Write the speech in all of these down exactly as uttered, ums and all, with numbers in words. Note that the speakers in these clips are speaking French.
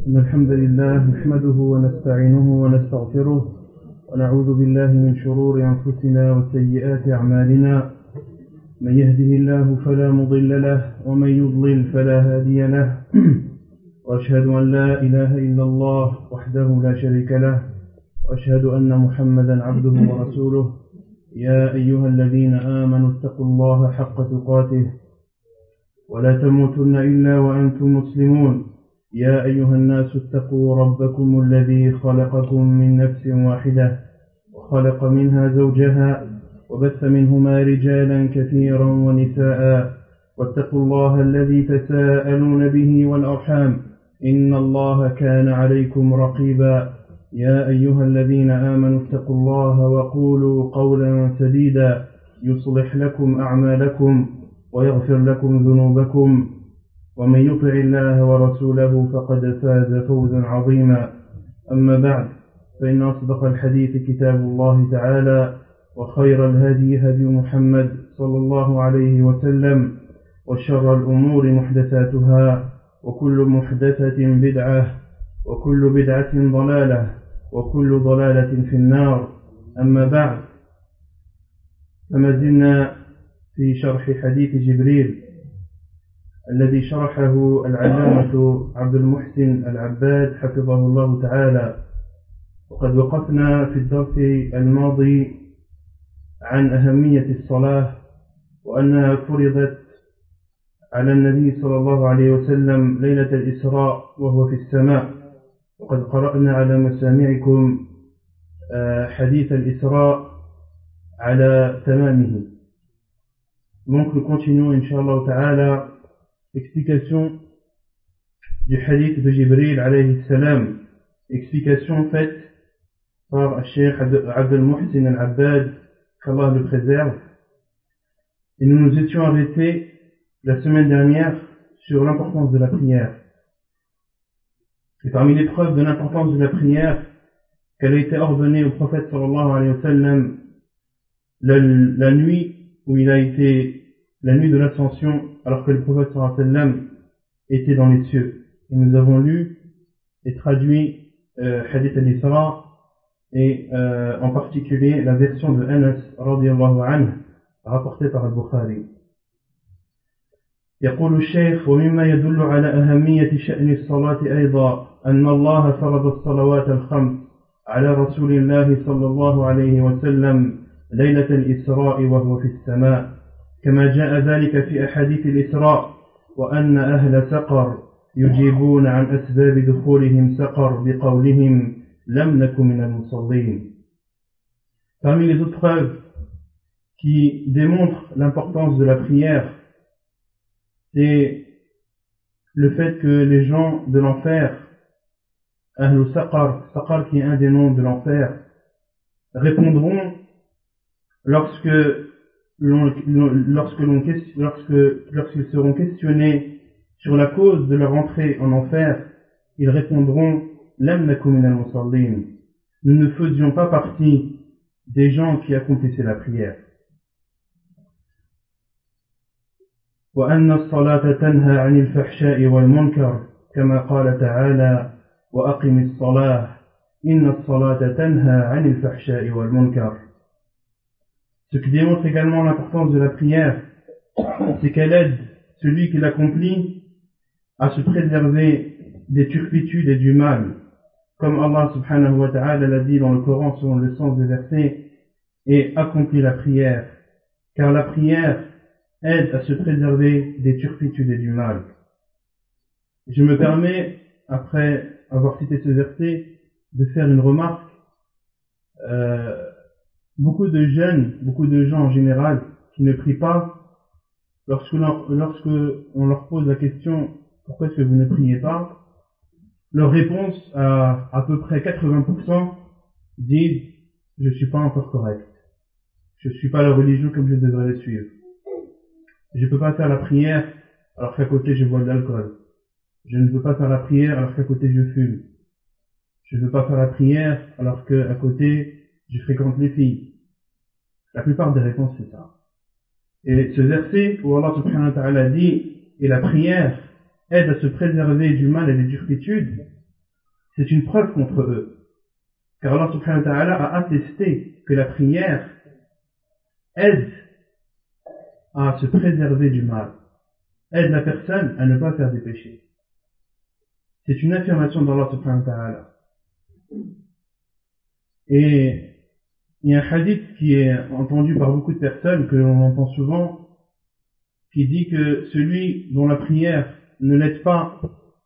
إن الحمد لله نحمده ونستعينه ونستغفره ونعوذ بالله من شرور أنفسنا وسيئات أعمالنا من يهده الله فلا مضل له ومن يضلل فلا هادي له وأشهد أن لا إله إلا الله وحده لا شريك له وأشهد أن محمدا عبده ورسوله يا أيها الذين آمنوا اتقوا الله حق تقاته ولا تموتن إلا وأنتم مسلمون يا أيها الناس اتقوا ربكم الذي خلقكم من نفس واحدة وخلق منها زوجها وبث منهما رجالا كثيرا ونساء واتقوا الله الذي تساءلون به والأرحام إن الله كان عليكم رقيبا يا أيها الذين آمنوا اتقوا الله وقولوا قولا سديدا يصلح لكم أعمالكم ويغفر لكم ذنوبكم ومن يطع الله ورسوله فقد فاز فوزا عظيما أما بعد فإن أصدق الحديث كتاب الله تعالى وخير الهدي هدي محمد صلى الله عليه وسلم وشر الأمور محدثاتها وكل محدثة بدعة وكل بدعة ضلالة وكل ضلالة في النار أما بعد فما زلنا في شرح حديث جبريل الذي شرحه العلامة عبد المحسن العباد حفظه الله تعالى وقد وقفنا في الدرس الماضي عن أهمية الصلاة وأنها فرضت على النبي صلى الله عليه وسلم ليلة الإسراء وهو في السماء وقد قرأنا على مسامعكم حديث الإسراء على تمامه. Donc nous continuons Inch'Allah Ta'ala l'explication du hadith de Jibril alayhi salam, explication faite par Cheikh Abdel Muhsin al-Abbad, qu'Allah le préserve. Et nous nous étions arrêtés la semaine dernière sur l'importance de la prière. Et parmi les preuves de l'importance de la prière, qu'elle a été ordonnée au prophète sallallahu alayhi wa sallam la, la nuit où il a été, la nuit de l'ascension, alors que le prophète sallallahu alayhi wa sallam était dans les cieux. Et nous avons lu et traduit euh, Hadith al-Isra et euh, en particulier la version de Anas radiyallahu anhu rapportée par al-Bukhari. يقول الشيخ ومما يدل على أهمية شأن الصلاة أيضا أن الله فرض الصلوات الخمس على رسول الله صلى الله عليه وسلم ليلة الإسراء وهو في السماء كما جاء ذلك في أحاديث الإسراء وأن أهل سقر يجيبون عن أسباب دخولهم سقر بقولهم لم نكن من المصلين. Parmi les autres preuves qui démontrent l'importance de la prière, c'est le fait que les gens de l'enfer, Ahlul Saqar, Saqar qui est un des noms de l'enfer, répondront lorsque l'on, lorsque l'on, lorsque, lorsqu'ils seront questionnés sur la cause de leur entrée en enfer, ils répondront Lam nakum minal musallin. Nous ne faisions pas partie des gens qui accomplissaient la prière. وأن الصلاة تنهى عن الفحشاء والمنكر كما قال تعالى وأقم الصلاة إن الصلاة تنهى عن الفحشاء والمنكر. Ce qui démontre également l'importance de la prière, c'est qu'elle aide celui qui l'accomplit à se préserver des turpitudes et du mal, comme Allah subhanahu wa ta'ala l'a dit dans le Coran selon le sens des versets, et accomplit la prière, car la prière aide à se préserver des turpitudes et du mal. Je me permets, après avoir cité ce verset, de faire une remarque. Euh, beaucoup de jeunes, beaucoup de gens en général, qui ne prient pas, lorsque, lorsque on leur pose la question « Pourquoi est-ce que vous ne priez pas ?», leur réponse à à peu près quatre-vingts pour cent disent « Je ne suis pas encore correct. Je ne suis pas la religion comme je devrais la suivre. Je ne peux pas faire la prière alors qu'à côté je bois de l'alcool. Je ne veux pas faire la prière alors qu'à côté je fume. Je ne veux pas faire la prière alors qu'à côté je fréquente les filles. » La plupart des réponses c'est ça. Et ce verset où Allah subhanahu wa ta'ala dit « Et la prière aide à se préserver du mal et des turpitudes », c'est une preuve contre eux. Car Allah subhanahu wa ta'ala a attesté que la prière aide à se préserver du mal, aide la personne à ne pas faire des péchés. C'est une affirmation d'Allah subhanahu wa ta'ala. Et il y a un hadith qui est entendu par beaucoup de personnes, que l'on entend souvent, qui dit que celui dont la prière ne l'aide pas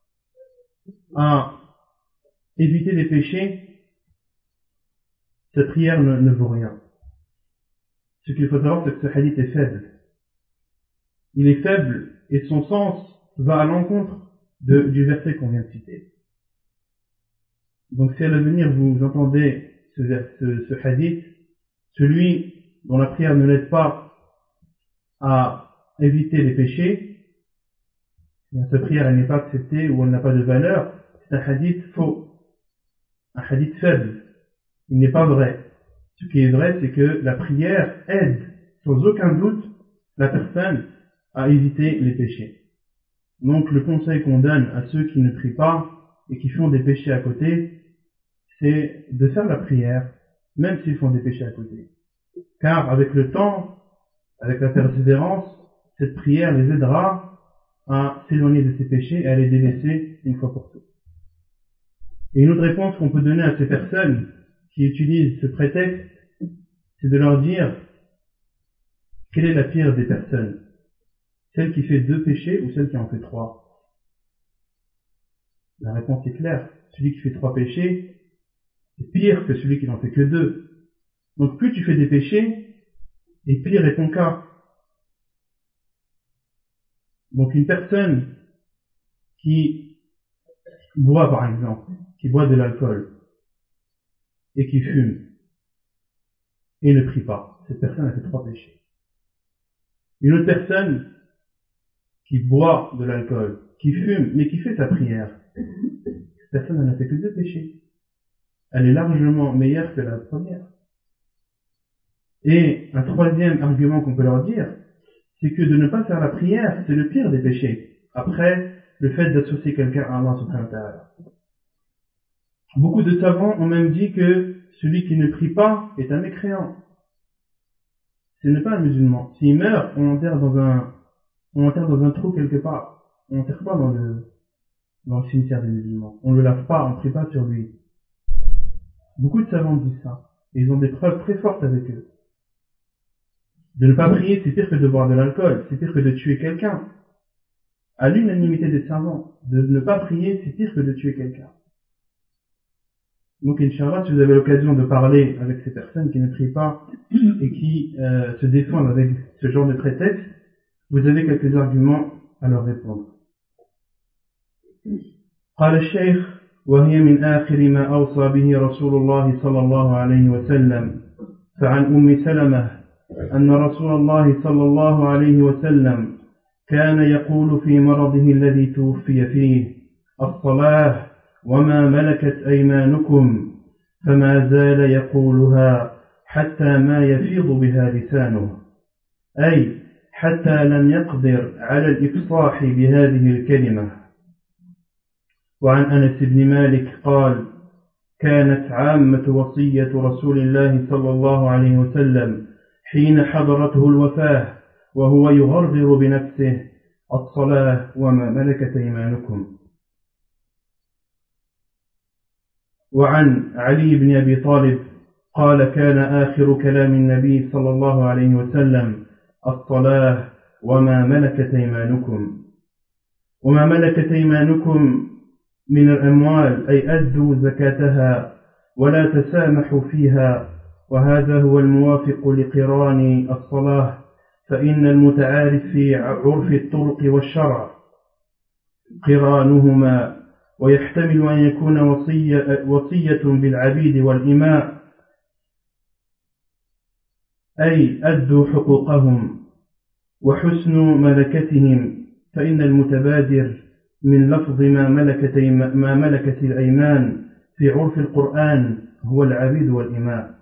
à éviter les péchés, sa prière ne, ne vaut rien. Ce qu'il faut savoir, c'est que ce hadith est faible. Il est faible et son sens va à l'encontre de, du verset qu'on vient de citer. Donc si à l'avenir vous entendez ce, ce, ce hadith, celui dont la prière ne l'aide pas à éviter les péchés, sa prière n'est pas acceptée ou elle n'a pas de valeur, c'est un hadith faux, un hadith faible, il n'est pas vrai. Ce qui est vrai, c'est que la prière aide sans aucun doute la personne à éviter les péchés. Donc le conseil qu'on donne à ceux qui ne prient pas et qui font des péchés à côté, c'est de faire la prière, même s'ils font des péchés à côté. Car avec le temps, avec la persévérance, cette prière les aidera à s'éloigner de ces péchés et à les délaisser une fois pour toutes. Et une autre réponse qu'on peut donner à ces personnes qui utilisent ce prétexte, c'est de leur dire quelle est la pire des personnes, celle qui fait deux péchés ou celle qui en fait trois. La réponse est claire, celui qui fait trois péchés est pire que celui qui n'en fait que deux. Donc plus tu fais des péchés, et pire est ton cas. Donc une personne qui boit par exemple, qui boit de l'alcool, et qui fume, et ne prie pas, cette personne a fait trois péchés. Une autre personne qui boit de l'alcool, qui fume, mais qui fait sa prière, cette personne n'a fait que deux péchés. Elle est largement meilleure que la première. Et un troisième argument qu'on peut leur dire, c'est que de ne pas faire la prière, c'est le pire des péchés. Après, le fait d'associer quelqu'un à Allah subhanahu wa ta'ala. Beaucoup de savants ont même dit que celui qui ne prie pas est un mécréant. Ce n'est pas un musulman. S'il meurt, on l'enterre dans un, on l'enterre dans un trou quelque part. On l'enterre pas dans le, dans le cimetière des musulmans. On le lave pas, on prie pas sur lui. Beaucoup de savants disent ça. Et ils ont des preuves très fortes avec eux. De ne pas prier, c'est pire que de boire de l'alcool, c'est pire que de tuer quelqu'un. À l'unanimité des savants, de ne pas prier, c'est pire que de tuer quelqu'un. Donc, Inch'Allah, si vous avez l'occasion de parler avec ces personnes qui ne prient pas et qui euh, se défendent avec ce genre de prétexte, vous avez quelques arguments à leur répondre. قال الشيخ وهي من آخر ما أوصى به رسول الله صلى الله عليه وسلم فعن أم سلمة أن رسول الله صلى الله عليه وسلم كان يقول في مرضه الذي توفي فيه الصلاة وما ملكت أيمانكم فما زال يقولها حتى ما يفيض بها لسانه أي حتى لم يقدر على الإفصاح بهذه الكلمة. وعن أنس بن مالك قال كانت عامة وصية رسول الله صلى الله عليه وسلم حين حضرته الوفاة وهو يغرغر بنفسه الصلاة وما ملكت أيمانكم. وعن علي بن أبي طالب قال كان آخر كلام النبي صلى الله عليه وسلم الصلاة وما ملكت أيمانكم. وما ملكت أيمانكم من الأموال أي أدوا زكاتها ولا تسامحوا فيها وهذا هو الموافق لقران الصلاة فإن المتعارف في عرف الطرق والشرع قرانهما ويحتمل أن يكون وصية, وصية بالعبيد والإماء أي أدوا حقوقهم وحسن ملكتهم فإن المتبادر من لفظ ما ملكت, ما ملكت الأيمان في عرف القرآن هو العبيد والإماء.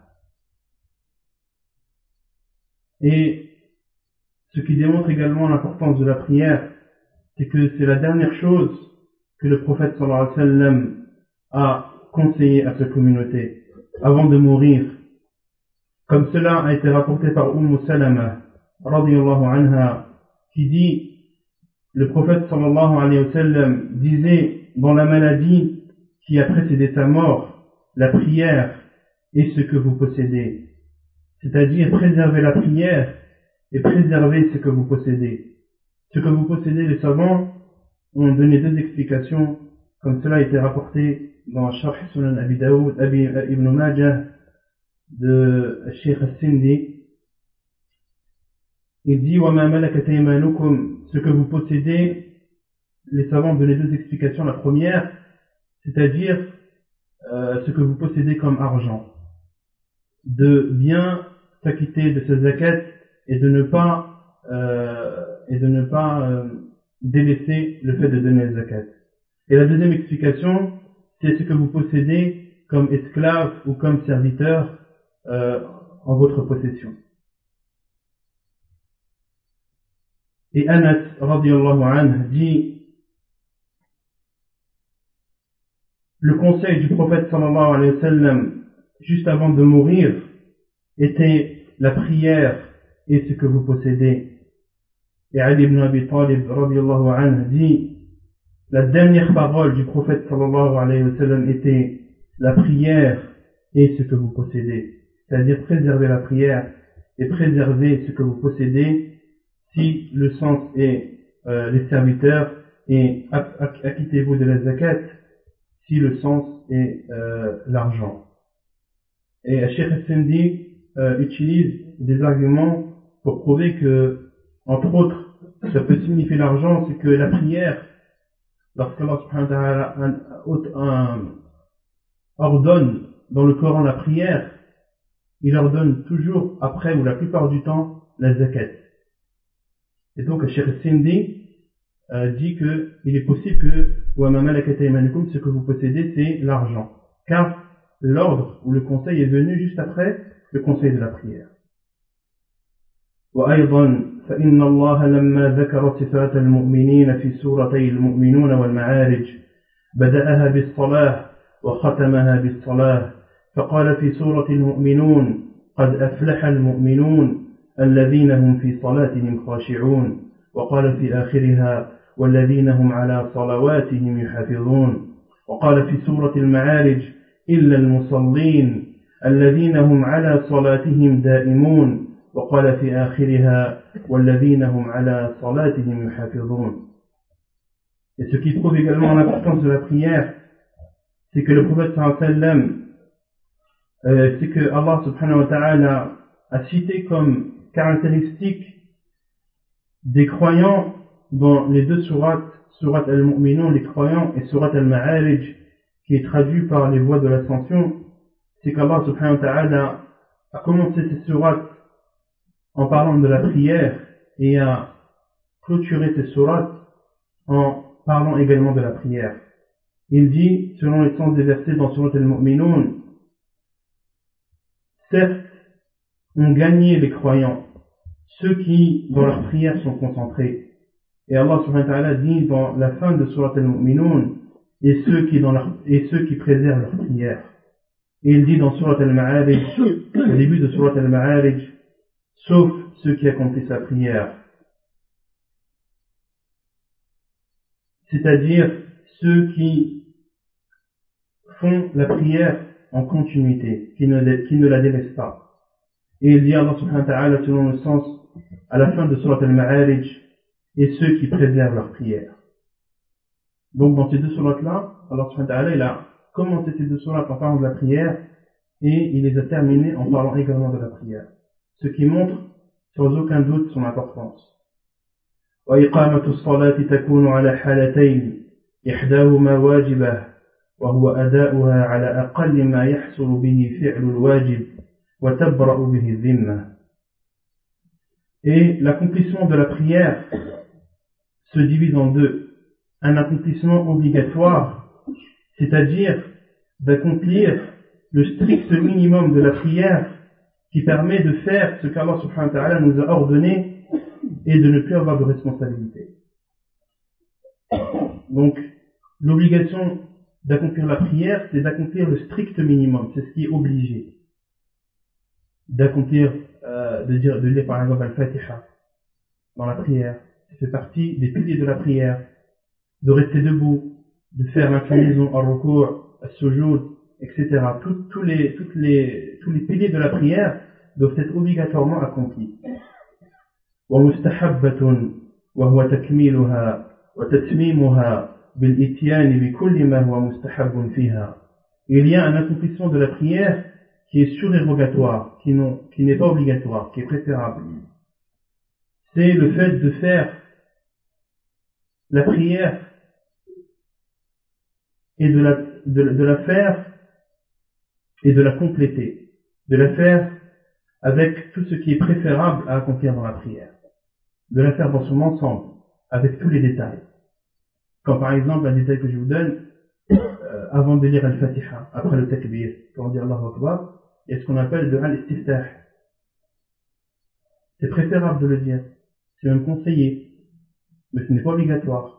Et ce qui démontre également l'importance de la prière, c'est que c'est la dernière chose que le prophète sallallahu alayhi wa sallam a conseillé à sa communauté avant de mourir, comme cela a été rapporté par Umm Salama radiyallahu anha, qui dit: le prophète sallallahu alayhi wa sallam disait dans la maladie qui a précédé sa mort, la prière est ce que vous possédez, c'est-à-dire préserver la prière et préserver ce que vous possédez. Ce que vous possédez, les savants ont donné deux explications, comme cela a été rapporté dans Sharh Sunan Abi Daoud, Abi Ibn Majah, de Cheikh Al-Sindi. Il dit: wa ma malakat aymanukum, ce que vous possédez. Les savants ont donné deux explications. La première, c'est-à-dire euh, ce que vous possédez comme argent, de bien s'acquitter de ces zakat et de ne pas euh, et de ne pas euh, délaisser le fait de donner les zakat. Et la deuxième explication, c'est ce que vous possédez comme esclave ou comme serviteur euh, en votre possession. Et Anas radiyallahu anhu dit: le conseil du prophète sallallahu alayhi wa sallam juste avant de mourir était la prière et ce que vous possédez. Et Ali ibn Abi Talib radiyallahu anhu dit: la dernière parole du prophète sallallahu alayhi wa sallam était la prière et ce que vous possédez, c'est-à-dire préserver la prière et préserver ce que vous possédez, si le sens est euh, les serviteurs, et acquittez-vous de la zakat si le sens est euh, l'argent. Et Cheikh Al-Sindi euh, utilise des arguments pour prouver que, entre autres, ça peut signifier l'argent, c'est que la prière, lorsqu'Allah subhanahu wa ta'ala ordonne dans le Coran la prière, il ordonne toujours après, ou la plupart du temps, la zakat. Et donc Cheikh Al-Sindi euh, dit que il est possible que wa ma malakat aymanukum, ce que vous possédez, c'est l'argent, car l'ordre ou le conseil est venu juste après le conseil de la prière. وأيضا فإن الله لما ذكر صفات المؤمنين في سورتي المؤمنون والمعارج بدأها بالصلاة وختمها بالصلاة، فقال في سورة المؤمنون: قد أفلح المؤمنون الذين هم في صلاتهم خاشعون، وقال في آخرها: والذين هم على صلواتهم يحافظون، وقال في سورة المعارج: إلا المصلين الذين هم على صلاتهم دائمون، وقال في آخرها: والذين هم على صلاتهم يحافظون. Et ce qui prouve également l'importance de la prière, c'est que le prophète sallallahu alayhi wa sallam, euh, c'est que Allah subhanahu wa ta'ala a cité comme caractéristique des croyants dans les deux sourates, surat al-Mu'minun, les croyants, et surat al-Ma'arij, qui est traduit par les voies de l'ascension, c'est qu'Allah subhanahu wa ta'ala a commencé ces sourates en parlant de la prière et a clôturé ces sourates en parlant également de la prière. Il dit, selon les sens des versets dans surat al-Mu'minun: certes, ont gagné les croyants, ceux qui dans leur prière sont concentrés. Et Allah subhanahu wa ta'ala dit dans la fin de surat al-Mu'minun: et ceux qui dans leur, et ceux qui préservent leur prière. Et il dit dans surat al-Ma'arij, au début de surat al-Ma'arij: sauf ceux qui accomplissent la prière. C'est-à-dire ceux qui font la prière en continuité, qui ne, qui ne la délaissent pas. Et il dit Allah subhanahu wa ta'ala selon le sens à la fin de surat al-Ma'arij: et ceux qui préservent leur prière. Donc dans ces deux sourates-là, Allah subhanahu wa ta'ala il a commencé ces deux sourates en parlant de la prière et il les a terminées en parlant également de la prière. Ce qui montre sans aucun doute son importance. وإقامة الصلاة تكون على حالتين إحداهما واجبة وهو أداؤها على أقل ما يحصل به فعل الواجب وتبرأ به الذمة. Et l'accomplissement de la prière se divise en deux. Un accomplissement obligatoire, c'est-à-dire d'accomplir le strict minimum de la prière qui permet de faire ce qu'Allah subhanahu wa ta'ala nous a ordonné et de ne plus avoir de responsabilité. Donc, l'obligation d'accomplir la prière, c'est d'accomplir le strict minimum, c'est ce qui est obligé. D'accomplir, euh, de dire, de lire par exemple Al-Fatiha dans la prière, ça fait partie des piliers de la prière, de rester debout, de faire l'inclinaison, al-ruku', al-sujoud, et cetera. Tous, tous les, toutes les, tous les piliers de la prière doivent être obligatoirement accomplis. ومستحبة وهو تكميلها وتتميمها بالإتيان بكل ما هو مستحب فيها. Il y a un accomplissement de la prière qui est surérogatoire, qui, non, qui n'est pas obligatoire, qui est préférable. C'est le fait de faire la prière et de la, de, de la faire et de la compléter, de la faire avec tout ce qui est préférable à accomplir dans la prière, de la faire dans son ensemble, avec tous les détails. Comme par exemple, un détail que je vous donne, euh, avant de lire Al-Fatiha, après le takbir, quand on dit Allahu Akbar, il y a ce qu'on appelle le Al-Istiftah. C'est préférable de le dire, c'est même conseillé, mais ce n'est pas obligatoire.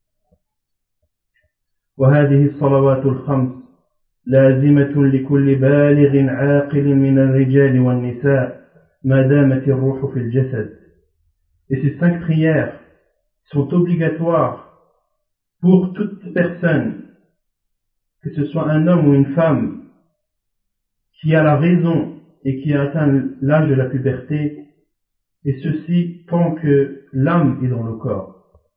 وهذه الصلوات الخمس لازمة لكل بالغ عاقل من الرجال والنساء ما دامت الروح في الجسد. Et ces cinq prières sont obligatoires pour toute personne, que ce soit un homme ou une femme, qui a la raison et qui a atteint l'âge de la puberté, et ceci tant que l'âme est dans le corps.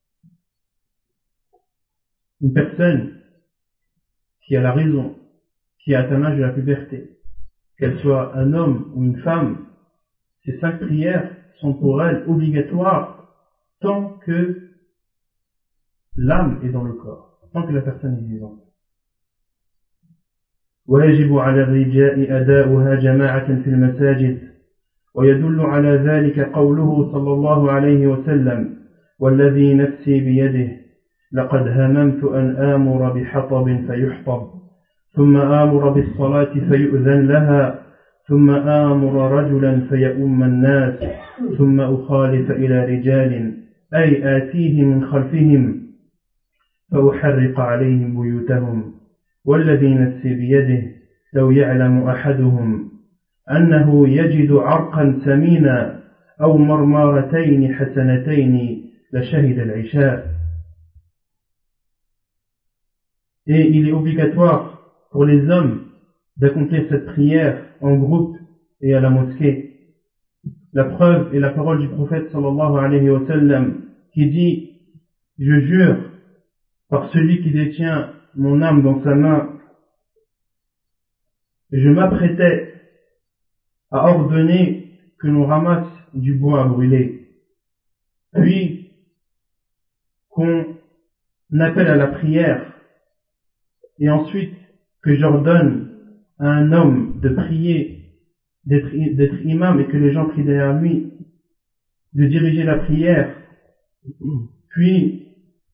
Une personne qui a la raison, qui a atteint l'âge de la puberté, qu'elle soit un homme ou une femme, ces cinq prières sont pour elle obligatoires tant que l'âme est dans le corps, tant que la personne est vivante. ويجب على الرجال أداؤها جماعة في المساجد ويدل على ذلك قوله صلى الله عليه وسلم والذي نفسي بيده لقد هممت أن آمر بحطب فيحطب ثم آمر بالصلاة فيؤذن لها ثم آمر رجلا فيؤم الناس ثم أخالف إلى رجال أي آتيه من خلفهم فأحرق عليهم بيوتهم والذي نفسي بيده لو يعلم أحدهم أنه يجد عرقا ثمينا أو مرمارتين حسنتين لشهد العشاء. Et il est obligatoire pour les hommes d'accomplir cette prière en groupe et à la mosquée. La preuve est la parole du prophète sallallahu alayhi wa sallam qui dit: je jure par celui qui détient mon âme dans sa main, je m'apprêtais à ordonner que l'on ramasse du bois à brûler, puis qu'on appelle à la prière, et ensuite que j'ordonne à un homme de prier, d'être, d'être imam et que les gens prient derrière lui, de diriger la prière, puis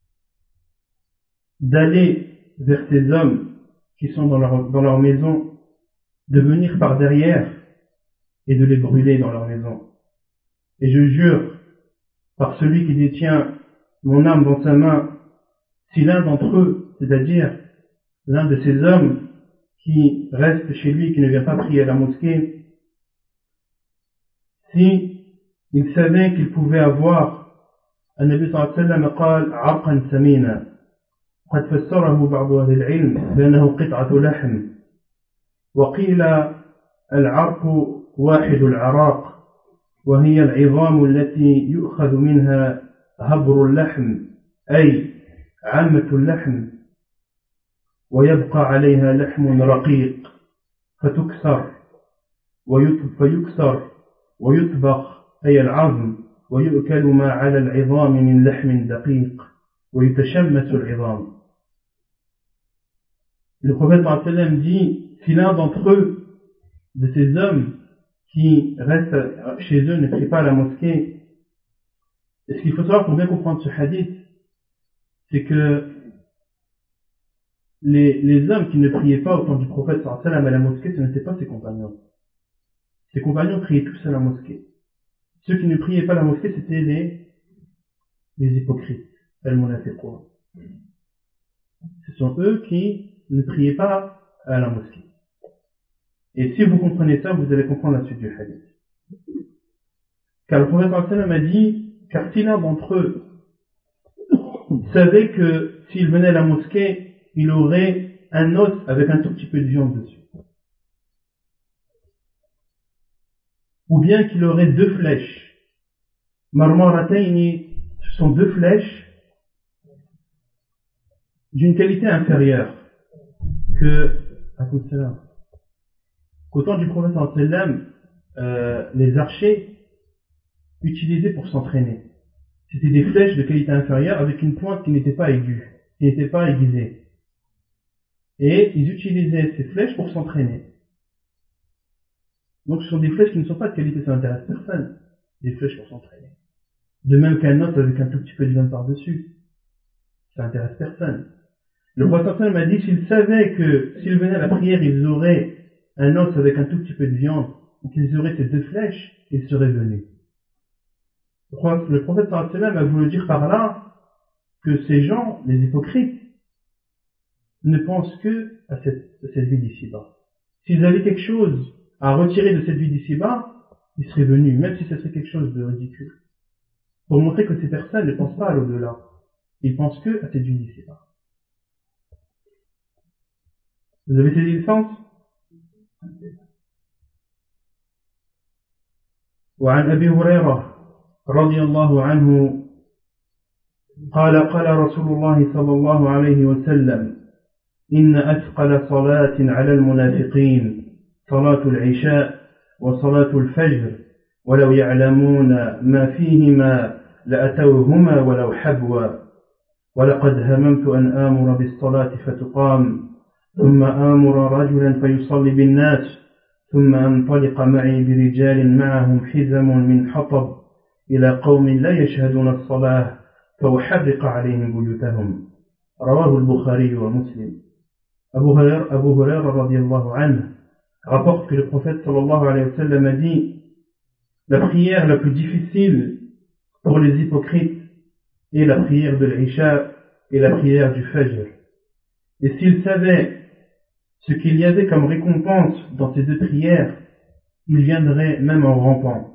d'aller vers ces hommes qui sont dans leur, dans leur maison, de venir par derrière et de les brûler dans leur maison. Et je jure par celui qui détient mon âme dans sa main, si l'un d'entre eux, c'est-à-dire l'un de ces hommes qui reste chez lui, qui ne vient pas prier à la mosquée, si il savait qu'il pouvait avoir, النبي صلى الله عليه وسلم قال عرقا ثمينا قد فسره بعض أهل العلم بأنه قطعة لحم وقيل العرق واحد العراق وهي العظام التي يؤخذ منها هبر اللحم أي عامة اللحم ويبقى عليها لحم رقيق فتكسر ويكسر ويطبخ أي العظم ويؤكل ما على العظام من لحم دقيق ويتشمس العظام. Le prophète sallallahu alayhi wa sallam dit: si l'un d'entre eux, de ces hommes qui restent chez eux, ne prie pas à la mosquée, et ce qu'il faut savoir pour bien comprendre ce hadith, c'est que les, les hommes qui ne priaient pas au temps du prophète sallallahu alayhi wa sallam à la mosquée, ce n'étaient pas ses compagnons. Ses compagnons priaient tous à la mosquée. Ceux qui ne priaient pas à la mosquée, c'était les, les hypocrites, al-munafiqun. Ce sont eux qui ne priez pas à la mosquée. Et si vous comprenez ça, vous allez comprendre la suite du hadith. Car le prophète sallallahu alayhi wa sallam a dit, car si l'un d'entre eux savait que s'il venait à la mosquée, il aurait un os avec un tout petit peu de viande dessus. Ou bien qu'il aurait deux flèches. Marmarataini, ce sont deux flèches d'une qualité inférieure que, qu'au temps du prophète sallallahu alayhi wa sallam, euh, les archers utilisaient pour s'entraîner. C'était des flèches de qualité inférieure avec une pointe qui n'était pas aiguë, qui n'était pas aiguisée. Et ils utilisaient ces flèches pour s'entraîner. Donc ce sont des flèches qui ne sont pas de qualité, ça n'intéresse personne. Des flèches pour s'entraîner. De même qu'un os avec un tout petit peu de viande par-dessus. Ça n'intéresse personne. Le prophète m'a dit, s'ils savaient que s'ils venaient à la prière, ils auraient un os avec un tout petit peu de viande, ou qu'ils auraient ces deux flèches, ils seraient venus. Le prophète a voulu dire par là que ces gens, les hypocrites, ne pensent que à cette, à cette vie d'ici-bas. S'ils avaient quelque chose à retirer de cette vie d'ici-bas, ils seraient venus, même si ce serait quelque chose de ridicule. Pour montrer que ces personnes ne pensent pas à l'au-delà. Ils pensent que à cette vie d'ici-bas. Vous avez saisi le sens? وعن أبي هريرة رضي الله عنه قال قال رسول الله صلى الله عليه وسلم إن أثقل صلاة على المنافقين صلاة العشاء وصلاة الفجر ولو يعلمون ما فيهما لأتوهما ولو حبوا ولقد هممت أن آمر بالصلاة فتقام ثم آمر رجلا فيصلي بالناس ثم أنطلق معي برجال معهم حزم من حطب إلى قوم لا يشهدون الصلاة فأحرق عليهم بيوتهم رواه البخاري ومسلم. Abu Huraira, Abu Huraira radiyallahu anhu rapporte que le prophète sallallahu alayhi wa sallam a dit, la prière la plus difficile pour les hypocrites est la prière de l'Isha et la prière du Fajr. Et s'ils savaient ce qu'il y avait comme récompense dans ces deux prières, ils viendraient même en rampant.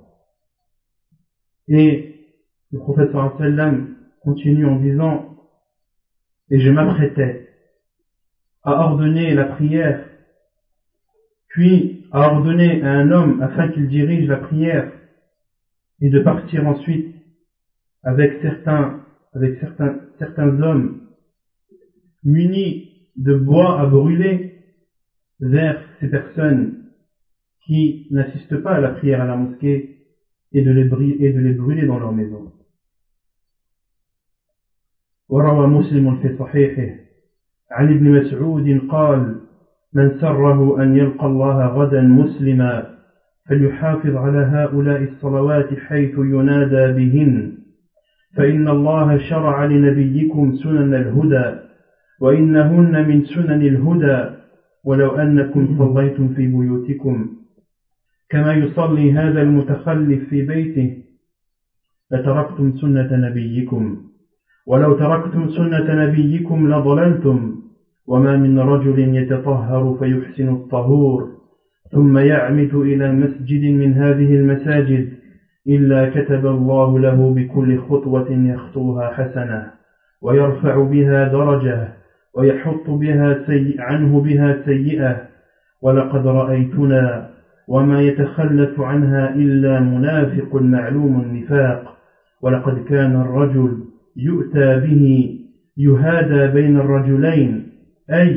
Et le prophète sallallahu alayhi wa sallam continue en disant, et je m'apprêtais à ordonner la prière, puis à ordonner à un homme afin qu'il dirige la prière, et de partir ensuite avec certains, avec certains, certains hommes munis de bois à brûler vers ces personnes qui n'assistent pas à la prière à la mosquée et de les, et de les brûler dans leur maison. وروى مسلم في صحيحه عن ابن مسعود قال من سره أن يلقى الله غدا مسلما فليحافظ على هؤلاء الصلوات حيث ينادى بهن فإن الله شرع لنبيكم سنن الهدى وإنهن من سنن الهدى ولو أنكم صليتم في بيوتكم كما يصلي هذا المتخلف في بيته لتركتم سنة نبيكم ولو تركتم سنة نبيكم لضللتم وما من رجل يتطهر فيحسن الطهور ثم يعمد إلى مسجد من هذه المساجد إلا كتب الله له بكل خطوة يخطوها حسنة ويرفع بها درجة ويحط بها سيء عنه بها سيئة ولقد رأيتنا وما يتخلف عنها إلا منافق معلوم النفاق ولقد كان الرجل يؤتى به يهادى بين الرجلين أي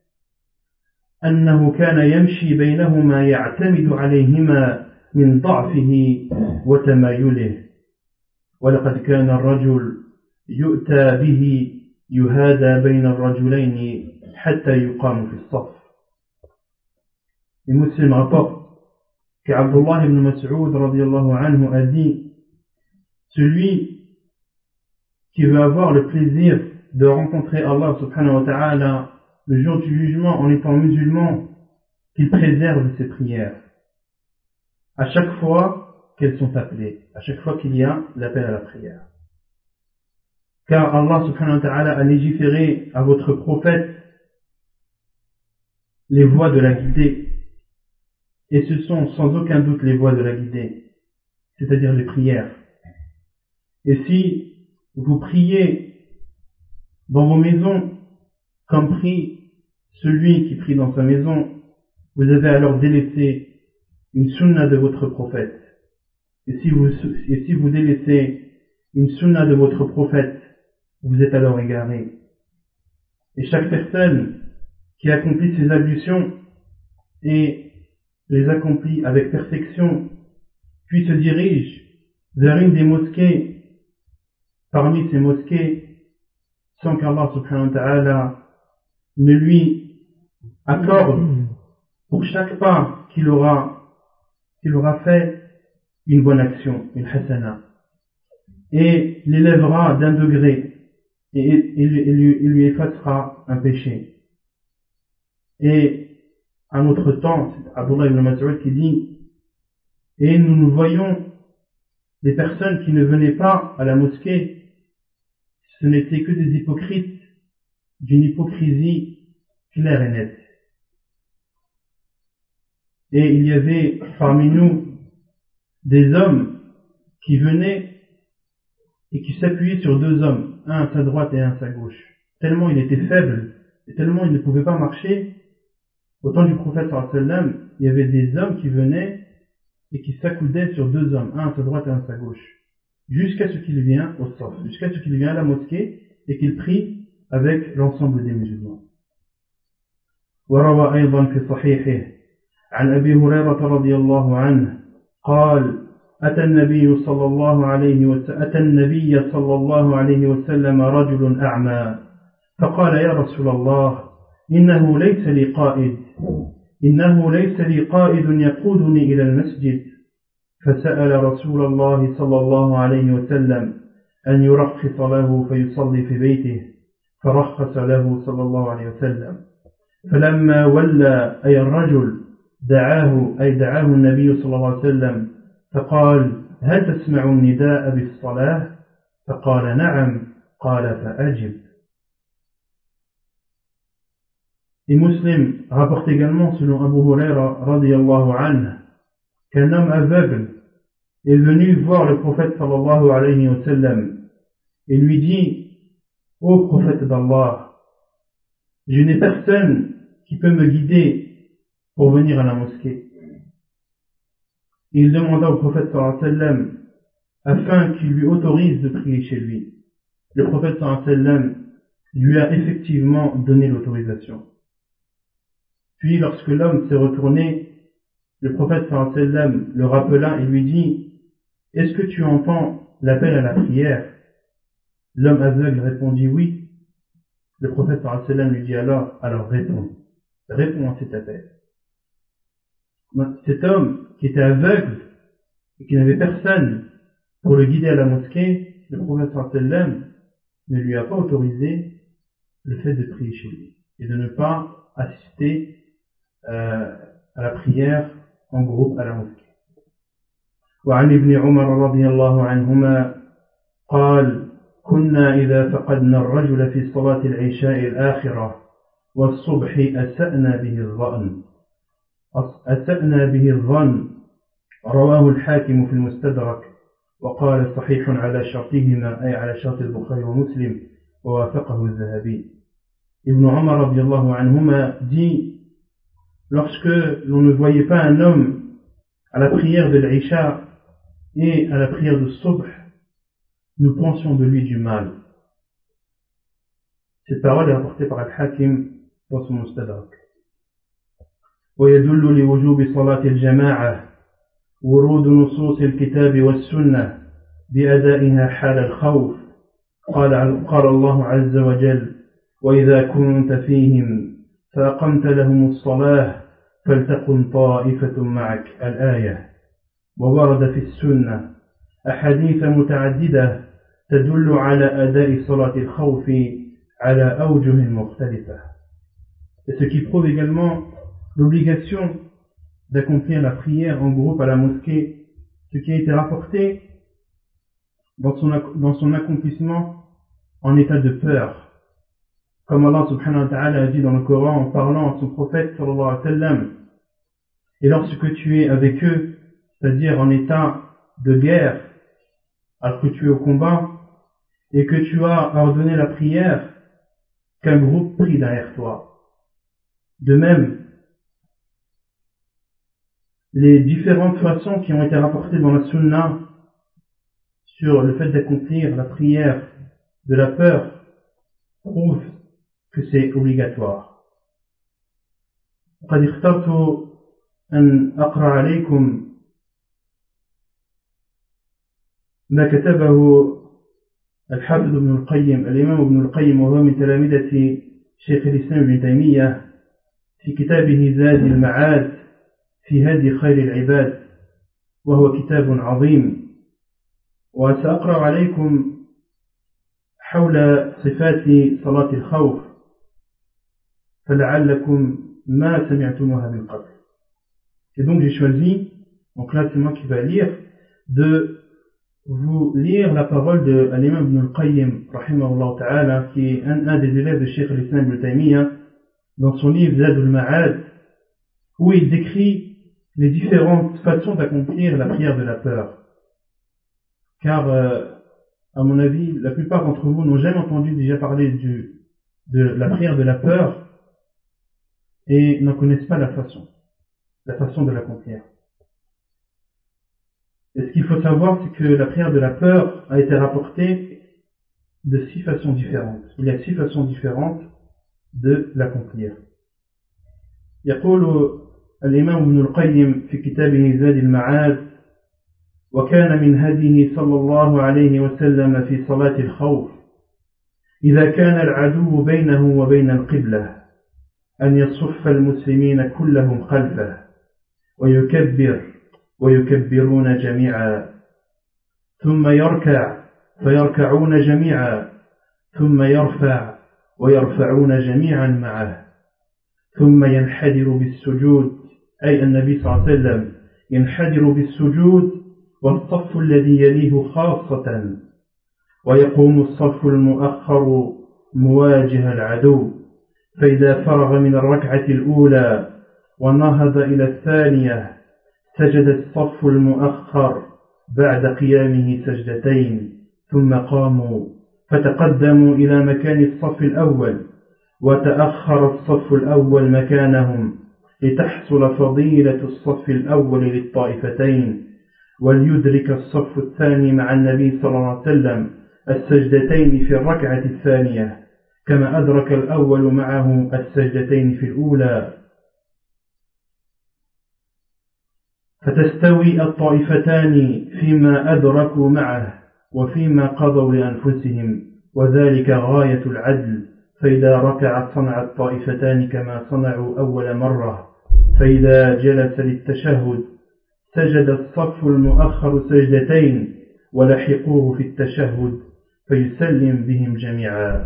أنه كان يمشي بينهما يعتمد عليهما من ضعفه وتمايله ولقد كان الرجل يؤتى به يهادى بين الرجلين حتى يقام في الصف. Et Muslim rapporte qu'Abdullah ibn Mas'ud radiyallahu anhu a dit, celui qui veut avoir le plaisir de rencontrer Allah subhanahu wa ta'ala le jour du jugement en étant musulman, qu'il préserve ses prières à chaque fois qu'elles sont appelées, à chaque fois qu'il y a l'appel à la prière. Car Allah subhanahu wa ta'ala a légiféré à votre prophète les voies de la guidée, et ce sont sans aucun doute les voies de la guidée, c'est-à-dire les prières. Et si vous priez dans vos maisons, comme prie celui qui prie dans sa maison, vous avez alors délaissé une sunna de votre prophète. Et si vous, et si vous délaissez une sunna de votre prophète, vous êtes alors égaré. Et chaque personne qui accomplit ces ablutions et les accomplit avec perfection, puis se dirige vers une des mosquées, parmi ces mosquées, sans qu'Allah subhanahu wa ta'ala ne lui accorde pour chaque pas qu'il aura, qu'il aura fait une bonne action, une hasana, et l'élèvera d'un degré, et, et, et, lui, et lui effacera un péché. Et un autre temps, c'est Abdullah ibn Mas'ud qui dit, et nous nous voyons des personnes qui ne venaient pas à la mosquée, ce n'étaient que des hypocrites, d'une hypocrisie claire et nette. Et il y avait parmi nous des hommes qui venaient et qui s'appuyaient sur deux hommes, un à sa droite et un à sa gauche. Tellement il était faible et tellement il ne pouvait pas marcher, au temps du prophète sallallahu alayhi wa sallam, il y avait des hommes qui venaient et qui s'accoudaient sur deux hommes, un à sa droite et un à sa gauche, jusqu'à ce qu'il vienne au saf, jusqu'à ce qu'il vienne à la mosquée et qu'il prie avec l'ensemble des musulmans. وروى أيضا في صحيحه عن أبي هريرة رضي الله عنه قال أتى النبي صلى الله عليه وسلم أتى النبي صلى الله عليه وسلم رجل أعمى فقال يا رسول الله إنه ليس لي قائد إنه ليس لي قائد يقودني إلى المسجد فسأل رسول الله صلى الله عليه وسلم أن يرخص له فيصلي في بيته فرخص له صلى الله عليه وسلم فلما ولى أي الرجل دعاه أي دعاه النبي صلى الله عليه وسلم فقال هل تسمع النداء بالصلاة فقال نعم قال فأجب. Et Muslim rapporte également selon Abu Huraira radiyallahu anhu qu'un homme aveugle est venu voir le prophète sallallahu alayhi wa sallam et lui dit ô prophète d'Allah, je n'ai personne qui peut me guider pour venir à la mosquée. Et il demanda au prophète sallallahu alayhi wa sallam afin qu'il lui autorise de prier chez lui. Le prophète sallallahu alayhi wa sallam lui a effectivement donné l'autorisation. Puis lorsque l'homme s'est retourné, le prophète sallallahu alayhi wa sallam le rappela et lui dit est-ce que tu entends l'appel à la prière? L'homme aveugle répondit oui. Le prophète sallallahu alayhi wa sallam lui dit alors alors réponds réponds à cet appel. Cet homme qui était aveugle et qui n'avait personne pour le guider à la mosquée, le prophète sallallahu alayhi wa sallam ne lui a pas autorisé le fait de prier chez lui et de ne pas assister euh, à la prière en groupe à la mosquée. وعن ابن عمر رضي الله عنهما قال كنا إذا فقدنا الرجل في صلاة العشاء الآخرة والصبح أسأنا به الظن أسأنا به الظن رواه الحاكم في المستدرك وقال صحيح على شرطهما أي على شرط البخاري ومسلم ووافقه الذهبي. Ibn Umar radiyallahu anhuma dit lorsque l'on ne voyait pas un homme à la prière de l'Isha et à la prière de Subh, nous pensions de lui du mal. Cette parole est rapportée par Al-Hakim dans son Mustadrak. ويدل لوجوب صلاة الجماعة ورود نصوص الكتاب والسنة بأدائها حال الخوف قال, قال الله عز وجل وإذا كنت فيهم فأقمت لهم الصلاة فلتقم طائفة معك الآية. وورد في السنة أحاديث متعددة تدل على أداء صلاة الخوف على أوجه مختلفة. Et ce qui prouve également l'obligation d'accomplir la prière en groupe à la mosquée, ce qui a été rapporté dans son, dans son accomplissement en état de peur, comme Allah subhanahu wa ta'ala a dit dans le Coran en parlant à son prophète sallallahu alayhi wa sallam, et lorsque tu es avec eux, c'est-à-dire en état de guerre, alors que tu es au combat, et que tu as ordonné la prière, qu'un groupe prie derrière toi. De même, les différentes façons qui ont été rapportées dans la sunna sur le fait d'accomplir la prière de la peur prouvent que c'est obligatoire. قد اخترت أن أقرأ عليكم ما كتبه الحافظ ابن القيم الإمام ابن القيم وهو من تلامذة شيخ الإسلام ابن تيمية في كتابه زاد المعاد في هدي خير العباد وهو كتاب عظيم. وسأقرأ عليكم حول صفات صلاة الخوف فلعلكم ما سمعتموها من قبل. Et donc j'ai choisi, donc là c'est moi qui vais lire, de vous lire la parole de l'imam Ibn al-Qayyim rahimahullah ta'ala, qui est un, un des élèves de Cheikh al-Islam Ibn Taymiyyah, dans son livre Zad al-Ma'ad, où il décrit les différentes façons d'accomplir la prière de la peur. Car euh, à mon avis, la plupart d'entre vous n'ont jamais entendu déjà parler du, de la prière de la peur et n'en connaissent pas la façon, la façon de l'accomplir. Et ce qu'il faut savoir, c'est que la prière de la peur a été rapportée de six façons différentes. Il y a six façons différentes de l'accomplir. يقول الإمام ابن القيم في كتابه زاد المعاد: وكان من هديه صلى الله عليه وسلم في صلاة الخوف إذا كان العدو بينه وبين القبلة أن يصف المسلمين كلهم خلفه ويكبر ويكبرون جميعا ثم يركع فيركعون جميعا ثم يرفع ويرفعون جميعا معه ثم ينحدر بالسجود، أي النبي صلى الله عليه وسلم ينحدر بالسجود والصف الذي يليه خاصة، ويقوم الصف المؤخر مواجه العدو، فإذا فرغ من الركعة الأولى ونهض إلى الثانية سجد الصف المؤخر بعد قيامه سجدتين ثم قاموا فتقدموا إلى مكان الصف الأول وتأخر الصف الأول مكانهم لتحصل فضيلة الصف الأول للطائفتين، وليدرك الصف الثاني مع النبي صلى الله عليه وسلم السجدتين في الركعة الثانية كما أدرك الأول معه السجدتين في الأولى، فتستوي الطائفتان فيما أدركوا معه وفيما قضوا لأنفسهم، وذلك غاية العدل، فإذا ركع صنع الطائفتان كما صنعوا أول مرة، فإذا جلس للتشهد سجد الصف المؤخر سجدتين ولحقوه في التشهد فيسلم بهم جميعا.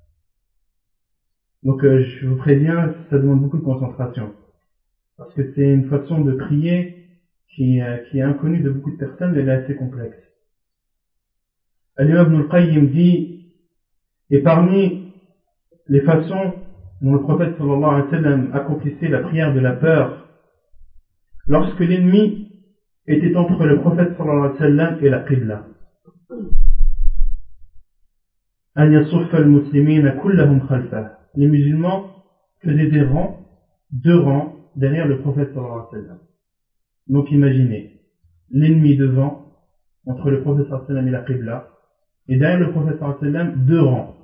Donc euh, je vous préviens, ça demande beaucoup de concentration, parce que c'est une façon de prier qui, euh, qui est inconnue de beaucoup de personnes, mais elle est assez complexe. Al-Imam Ibn al-Qayyim dit, et parmi les façons dont le prophète sallallahu alayhi wa sallam accomplissait la prière de la peur, lorsque l'ennemi était entre le prophète sallallahu alayhi wa sallam et la Qibla, an yasuffa al-muslimina kullahum khalfah, les musulmans faisaient des rangs, deux rangs derrière le prophète sallallahu alayhi wa sallam. Donc imaginez, l'ennemi devant, entre le prophète sallallahu alayhi wa sallam et la Qibla, et derrière le prophète sallallahu alayhi wa sallam, deux rangs.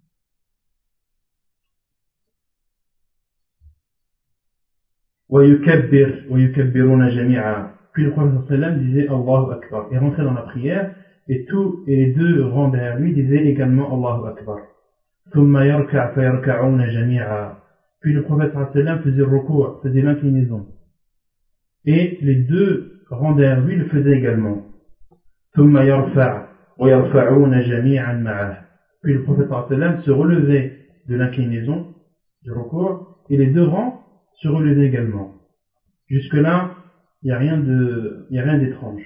وَيُكَبِّرْ وَيُكَبِّرُونَ جَمِيعًا. Puis le prophète sallallahu alayhi wa sallam disait Allahu Akbar, et rentrait dans la prière, et tous et les deux rangs derrière lui disaient également Allahu Akbar. ثُمَّ يَرْكَعْ فَيَرْكَعُونَ جَمِيعًا. Puis le prophète sallallahu alayhi wa sallam faisait le recours, faisait l'inclinaison. Et les deux rangs derrière lui le faisaient également. ثُمَّ يَرْفَعْ وَيَرْفَعُونَ جَمِيعًا مَعَهُ. Puis le prophète sallallahu alayhi wa sallam se relevait de l'inclinaison, du recours, et les deux rangs se relevaient également. Jusque-là, il n'y a rien de, il n'y a rien d'étrange.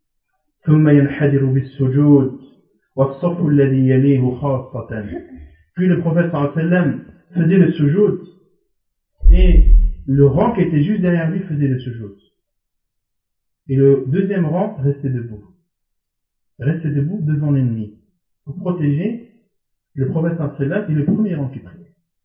ثُمَّ يَنْحَدِرُ بِالسُّجُودِ وَالصَّفُّ الَّذِي يَلِيهُ خَاصَّةً. Puis le prophète sallallahu alayhi wa sallam faisait le sujoud, et le rang qui était juste derrière lui faisait le sujoud. Et le deuxième rang restait debout. Restait debout devant l'ennemi, pour protéger le prophète sallallahu alayhi wa sallam et le premier rang qui priait.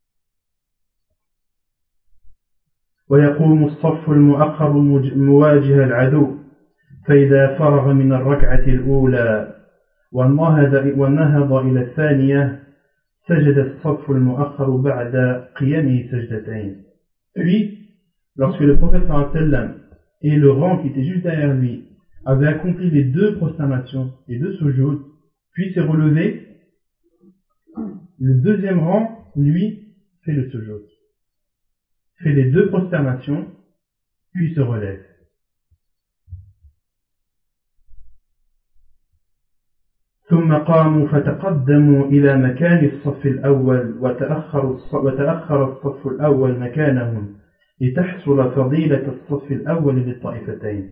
ويقوم الصف المؤخر مواجه العدو فإذا فرغ من الركعة الأولى ونهض إلى الثانية سجد الصف المؤخر بعد قيامه سجدتين. Puis, lorsque le prophète sallallahu alayhi wa sallam et le rang qui était juste derrière lui avaient accompli les deux prosternations, les deux sujouds, puis s'est relevé, le deuxième rang, lui, fait le sujoud, fait les deux prosternations, puis se relève. ثم قاموا فتقدموا إلى مكان الصف الأول وتأخر وتأخر الصف الأول مكانهم لتحصل فضيلة الصف الأول للطائفتين.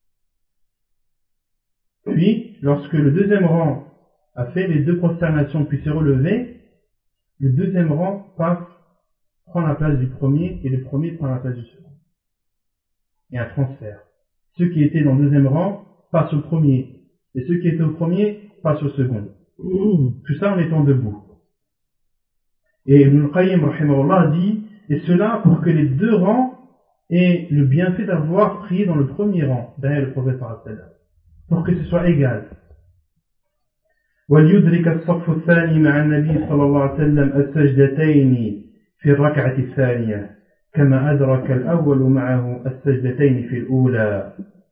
Puis, lorsque le deuxième rang a fait les deux prosternations puis s'est relevé, le deuxième rang passe, prend la place du premier et le premier prend la place du second. Il y a un transfert. Ceux qui étaient dans le deuxième rang passent au premier et ceux qui étaient au premier passe au second. Tout ça en étant debout. Et Ibn al-Qayyim rahimahullah dit, et cela pour que les deux rangs aient le bienfait d'avoir prié dans le premier rang, derrière le prophète sallallahu alayhi wa sallam, pour que ce soit égal. وَلْيُدْرِكَ الصَّفُّ الثَّانِي مَعَ النَّبِيِّ صلى الله عليه وسلم السجدتين في الركعة الثانية كما أدرك الأول معه السجدتين في الأولى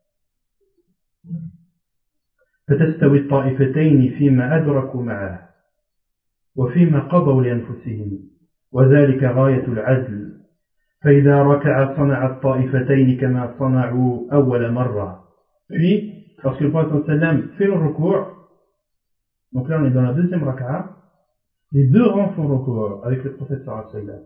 فتستوي الطائفتين فيما أدركوا معه وفيما قضوا لأنفسهم وذلك غاية العدل فإذا ركع صنع الطائفتين كما صنعوا أول مرة. Puis, lorsque le prophète sallam fait le recours, donc là on est dans la deuxième raka'a, les deux rangs font recours avec le prophète sallam.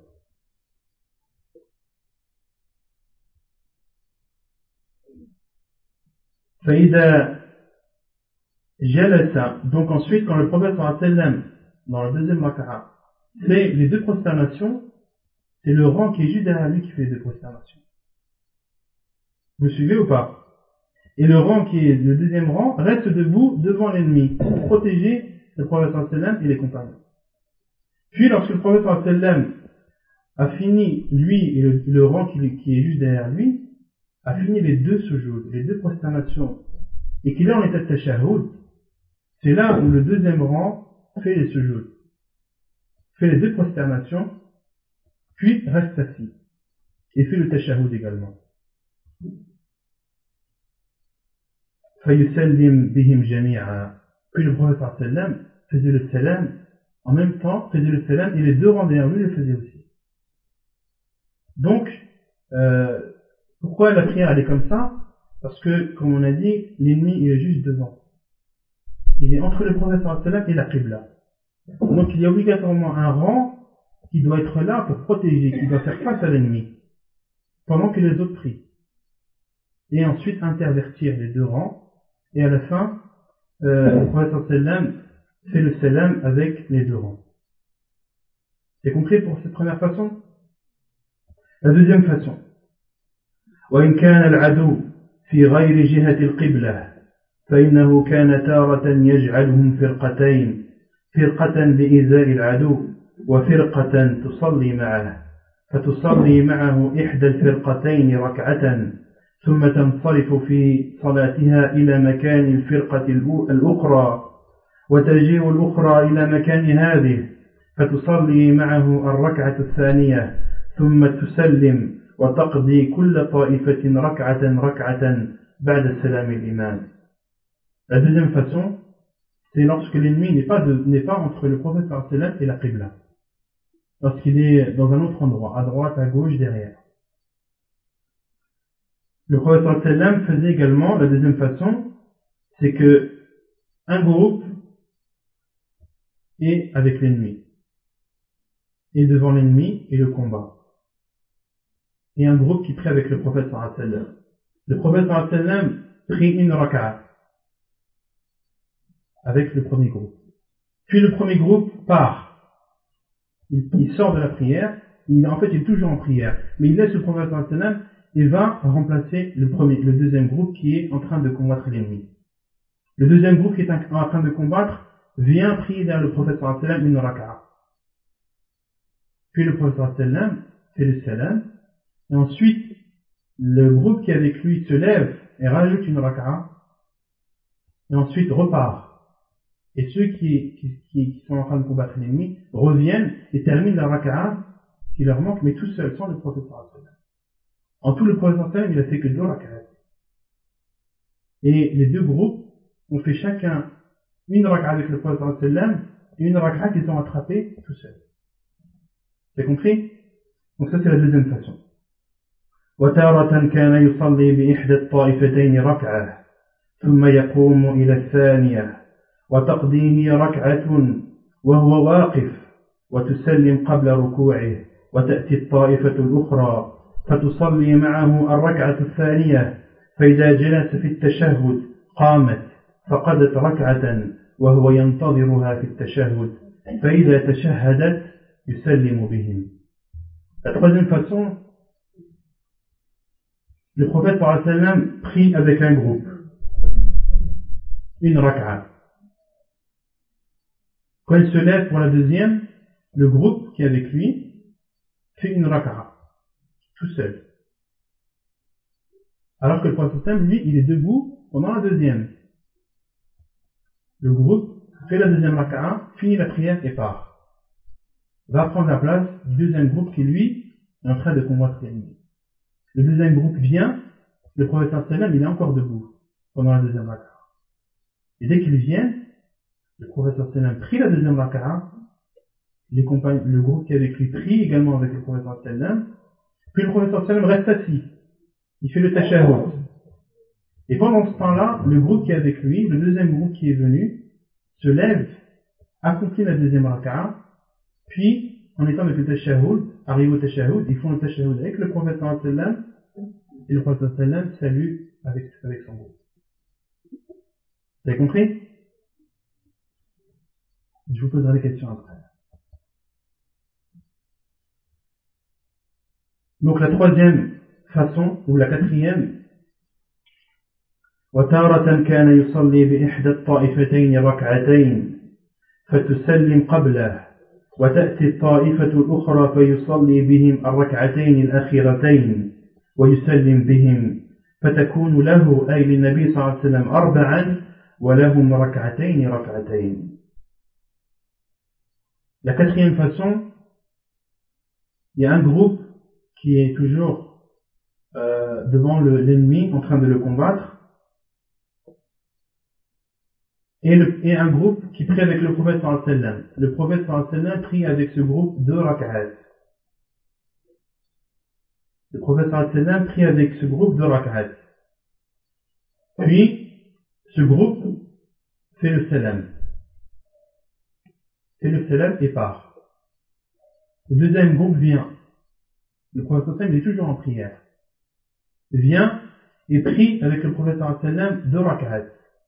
فإذا Jalasa, donc ensuite quand le prophète sallallahu alayhi wa sallam dans la deuxième raka'a fait les deux prosternations, c'est le rang qui est juste derrière lui qui fait les deux prosternations. Vous suivez ou pas? Et le rang qui est le deuxième rang reste debout devant l'ennemi pour protéger le prophète sallallahu alayhi wa sallam et les compagnons. Puis lorsque le prophète sallallahu alayhi wa sallam a fini, lui et le, le rang qui, qui est juste derrière lui, a fini les deux sujouds, les deux prosternations, et qu'il est en état de tashahhud, c'est là où le deuxième rang fait les sujouds, fait les deux prosternations, puis reste assis, et fait le tashahhud également. فَيُسَلِّمْ بِهِمْ جَمِيعًا. Puis le prophète sallallahu alayhi wa sallam faisait le salam, en même temps faisait le salam, et les deux rangs derrière lui le faisaient aussi. Donc, euh, pourquoi la prière elle est comme ça? Parce que, comme on a dit, l'ennemi il est juste devant. Il est entre le prophète sallallahu alayhi wa sallam et la qibla. Donc il y a obligatoirement un rang qui doit être là pour protéger, qui doit faire face à l'ennemi, pendant que les autres prient. Et ensuite intervertir les deux rangs, et à la fin, euh, le prophète sallallahu alayhi wa sallam fait le salam avec les deux rangs. C'est compris pour cette première façon? La deuxième façon. وإن كان العدو في غير جهة القبلة فإنه كان تارة يجعلهم فرقتين فرقة بإزاء العدو وفرقة تصلي معه فتصلي معه إحدى الفرقتين ركعة ثم تنصرف في صلاتها إلى مكان الفرقة الأخرى وتجيء الأخرى إلى مكان هذه فتصلي معه الركعة الثانية ثم تسلم وتقضي كل طائفة ركعة ركعة بعد السلام الإمام. La deuxième façon, c'est lorsque l'ennemi n'est pas, de, n'est pas entre le prophète sallallahu alayhi wa sallam et la qibla. Lorsqu'il est dans un autre endroit, à droite, à gauche, derrière. Le prophète sallallahu alayhi wa sallam faisait également, la deuxième façon, c'est que un groupe est avec l'ennemi, est devant l'ennemi et le combat. Et un groupe qui prie avec le prophète sallallahu alayhi wa sallam. Le prophète sallallahu alayhi wa sallam prie une raka'a avec le premier groupe. Puis le premier groupe part. il, il sort de la prière, il, en fait il est toujours en prière, mais il laisse le prophète sallallahu alayhi wa sallam et va remplacer le premier, le deuxième groupe qui est en train de combattre l'ennemi. Le deuxième groupe qui est en train de combattre vient prier derrière le prophète sallallahu alayhi wa sallam une raka'a. Puis le prophète sallallahu alayhi wa sallam fait le salam, et ensuite le groupe qui est avec lui se lève et rajoute une raka'a, et ensuite repart. Et ceux qui, qui, qui, qui sont en train de combattre l'ennemi reviennent et terminent la raka'a qui leur manque, mais tout seul, sans le prophète sallallahu alayhi wa sallam. En tout, le prophète sallallahu alayhi wa sallam, il a fait que deux raka'a. Et les deux groupes ont fait chacun une raka'a avec le prophète sallallahu alayhi wa sallam et une raka'a qu'ils ont attrapée tout seuls. Vous avez compris? Donc ça c'est la deuxième façon. وتارة كان يصلي بإحدى الطائفتين ركعة ثم يقوم إلى الثانية وتقضيه ركعة وهو واقف وتسلم قبل ركوعه وتأتي الطائفة الأخرى فتصلي معه الركعة الثانية فإذا جلس في التشهد قامت فقضت ركعة وهو ينتظرها في التشهد فإذا تشهدت يسلم بهم. La troisième façon, le prophète sallallahu alayhi wa sallam prie avec un groupe, une raka'a. Quand il se lève pour la deuxième, le groupe qui est avec lui fait une raka'a, tout seul. Alors que le prophète sallallahu alayhi wa sallam, lui, il est debout pendant la deuxième. Le groupe fait la deuxième raka'a, finit la prière et part. Va prendre la place du deuxième groupe qui, lui, est en train de combattre l'ennemi. Le deuxième groupe vient, le prophète sallallahu alayhi wa sallam, il est encore debout pendant la deuxième raka'a. Et dès qu'ils viennent, le prophète sallallahu alayhi wa sallam prie la deuxième raka'a, les compagnes, le groupe qui est avec lui prie également avec le prophète sallallahu alayhi wa sallam, puis le prophète sallallahu alayhi wa sallam reste assis, il fait le tashahhud. Et pendant ce temps-là, le groupe qui est avec lui, le deuxième groupe qui est venu, se lève, accomplit la deuxième raka'a, puis, en étant avec le tashahhud, arrive au tashahhud, ils font le tashahhud avec le prophète sallallahu alayhi wa sallam, et le prophète sallallahu alayhi wa sallam salue avec, avec son groupe. Vous avez compris? Je vous poserai des questions après. Donc la troisième façon, ou la quatrième, وتارة كان يصلي بإحدى الطائفتين ركعتين فتسلم قبله وتأتي الطائفة الأخرى فيصلي بهم الركعتين الأخيرتين ويسلم بهم فتكون له أي للنبي صلى الله عليه وسلم أربعا ولهم ركعتين ركعتين. La quatrième façon, il y a un groupe qui est toujours euh, devant le, l'ennemi en train de le combattre, et, le, et un groupe qui prie avec le prophète sallallahu alayhi wa sallam. Le prophète sallallahu alayhi wa sallam prie avec ce groupe deux rak'at. Le prophète sallallahu alayhi wa sallam prie avec ce groupe deux rak'at. Puis, ce groupe fait le salam. Fait le salam et part. Le deuxième groupe vient. Le prophète sallallahu alayhi wa sallam est toujours en prière. Il vient et prie avec le prophète sallallahu alayhi wa sallam deux rak'at.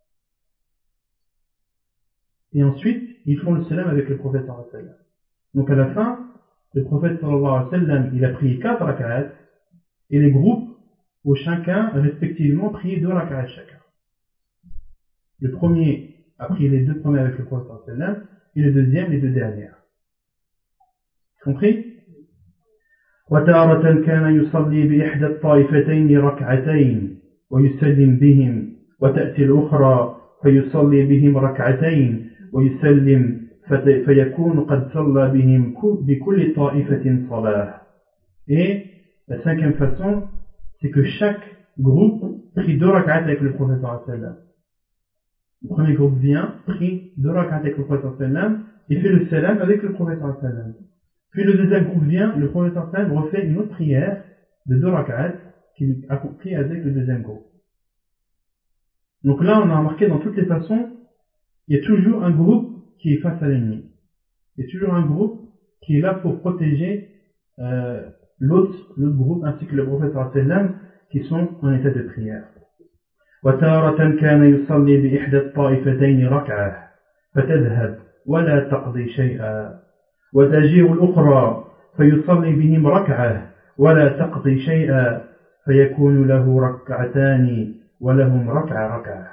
Et ensuite, ils font le salam avec le prophète sallallahu alayhi wa sallam. Donc à la fin, le prophète sallallahu alayhi wa sallam, il a prié quatre rak'at, et les groupes où chacun respectivement prié deux rak'at chacun. Le premier a prié les deux premiers avec le prophète sallallahu alayhi wa sallam, et le deuxième les deux dernières. Compris? وتارة كان يصلي بإحدى الطائفتين ركعتين ويسلم بهم وتأتي الأخرى فيصلي بهم ركعتين ويسلم فيكون قد صلى بهم بكل طائفة صلاة. Et la cinquième façon, c'est que chaque groupe prie deux rak'at avec le prophète sallallahu alayhi wa sallam. Le premier groupe vient, prie deux rak'at avec le prophète sallallahu alayhi wa sallam et fait le salam avec le prophète sallallahu alayhi wa sallam. Puis le deuxième groupe vient, le prophète sallallahu alayhi wa sallam refait une autre prière de deux rak'at qu'il a pris avec le deuxième groupe. Donc là, on a remarqué dans toutes les façons, il y a toujours un groupe qui est face à l'ennemi. Il y a toujours un groupe qui est là pour protéger euh, l'autre, l'autre groupe ainsi que le prophète sallallahu alayhi wa sallam qui sont en état de prière. وتارة كان يصلي بإحدى الطائفتين ركعة فتذهب ولا تقضي شيئا وتجيء الأخرى فيصلي بهم ركعة ولا تقضي شيئا فيكون له ركعتان ولهم ركعة ركعة.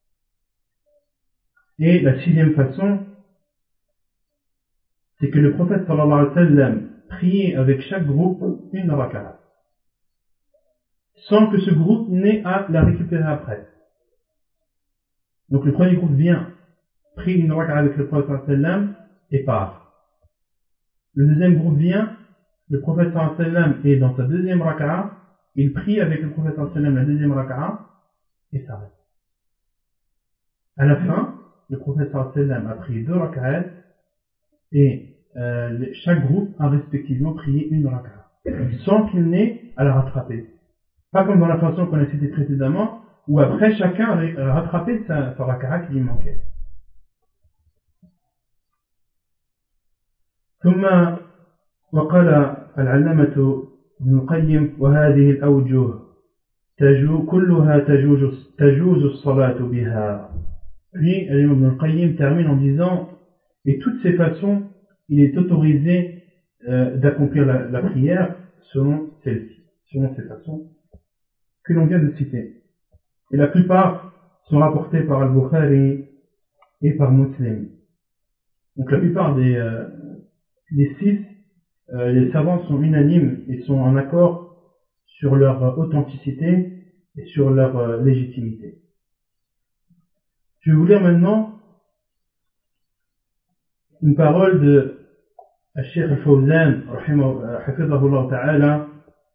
Et la sixième façon, c'est que le prophète sallallahu alayhi wa sallam priait avec chaque groupe une raka'a, sans que ce groupe n'ait à la récupérer après. Donc le premier groupe vient, prie une raka'a avec le prophète sallallahu alayhi wa sallam et part. Le deuxième groupe vient, le prophète sallallahu alayhi wa sallam est dans sa deuxième raka'a, il prie avec le prophète sallallahu alayhi wa sallam la deuxième raka'a et s'arrête. À la fin, le prophète sallallahu alayhi wa sallam a prié deux raka'at et euh, chaque groupe a respectivement prié une raka'a, sans qu'il n'ait à la rattraper. Pas comme dans la façon qu'on a citée précédemment, où après chacun a rattrapé sa, sa raka'a qui lui manquait. ثم وقال العلامة ابن القيم وهذه الأوجه تجو كلها تجوز تجوز الصلاة بها. Puis l'imam Ibn al-Qayyim termine en disant, et toutes ces façons, il est autorisé euh, d'accomplir la, la prière selon celle-ci, selon ces façons que l'on vient de citer. Et la plupart sont rapportés par Al-Bukhari et par Muslim. Donc la plupart des, euh, des six, euh, les savants sont unanimes et sont en accord sur leur authenticité et sur leur euh, légitimité. Je vais vous lire maintenant une parole de الشيخ الفوزان رحمه حفظه الله تعالى.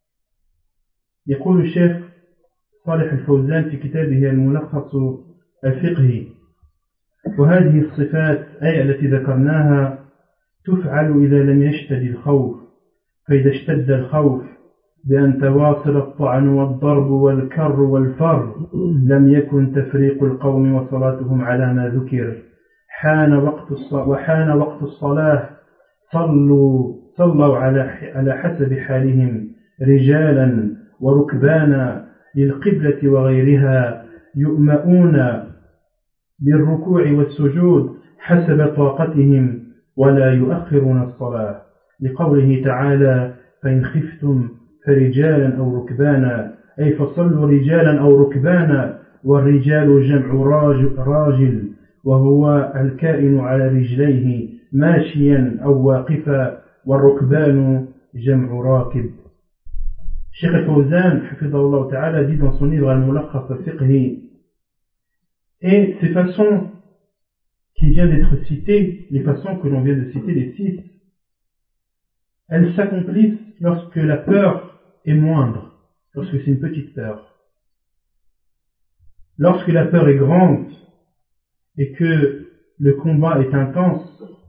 يقول الشيخ صالح الفوزان في كتابه الملخص الفقهي: وهذه الصفات أي التي ذكرناها تفعل إذا لم يشتد الخوف، فإذا اشتد الخوف بأن تواصل الطعن والضرب والكر والفر لم يكن تفريق القوم وصلاتهم على ما ذكر. حان وقت الصلاة وحان وقت الصلاة صلوا صلوا على على حسب حالهم رجالا وركبانا للقبلة وغيرها يؤمؤون بالركوع والسجود حسب طاقتهم ولا يؤخرون الصلاة، لقوله تعالى: فإن خفتم فرجالا أو ركبانا، أي فصلوا رجالا أو ركبانا، والرجال جمع راجل وهو الكائن على رجليه ماشيا أو واقفا، والركبان جمع راكب. Cheikh Al-Fawzan حفظه ta'ala dit dans son livre Al-Mulakhas al-Fiqhi, et ces façons qui viennent d'être citées, les façons que l'on vient de citer, les six, elles s'accomplissent lorsque la peur est moindre, lorsque c'est une petite peur. Lorsque la peur est grande et que le combat est intense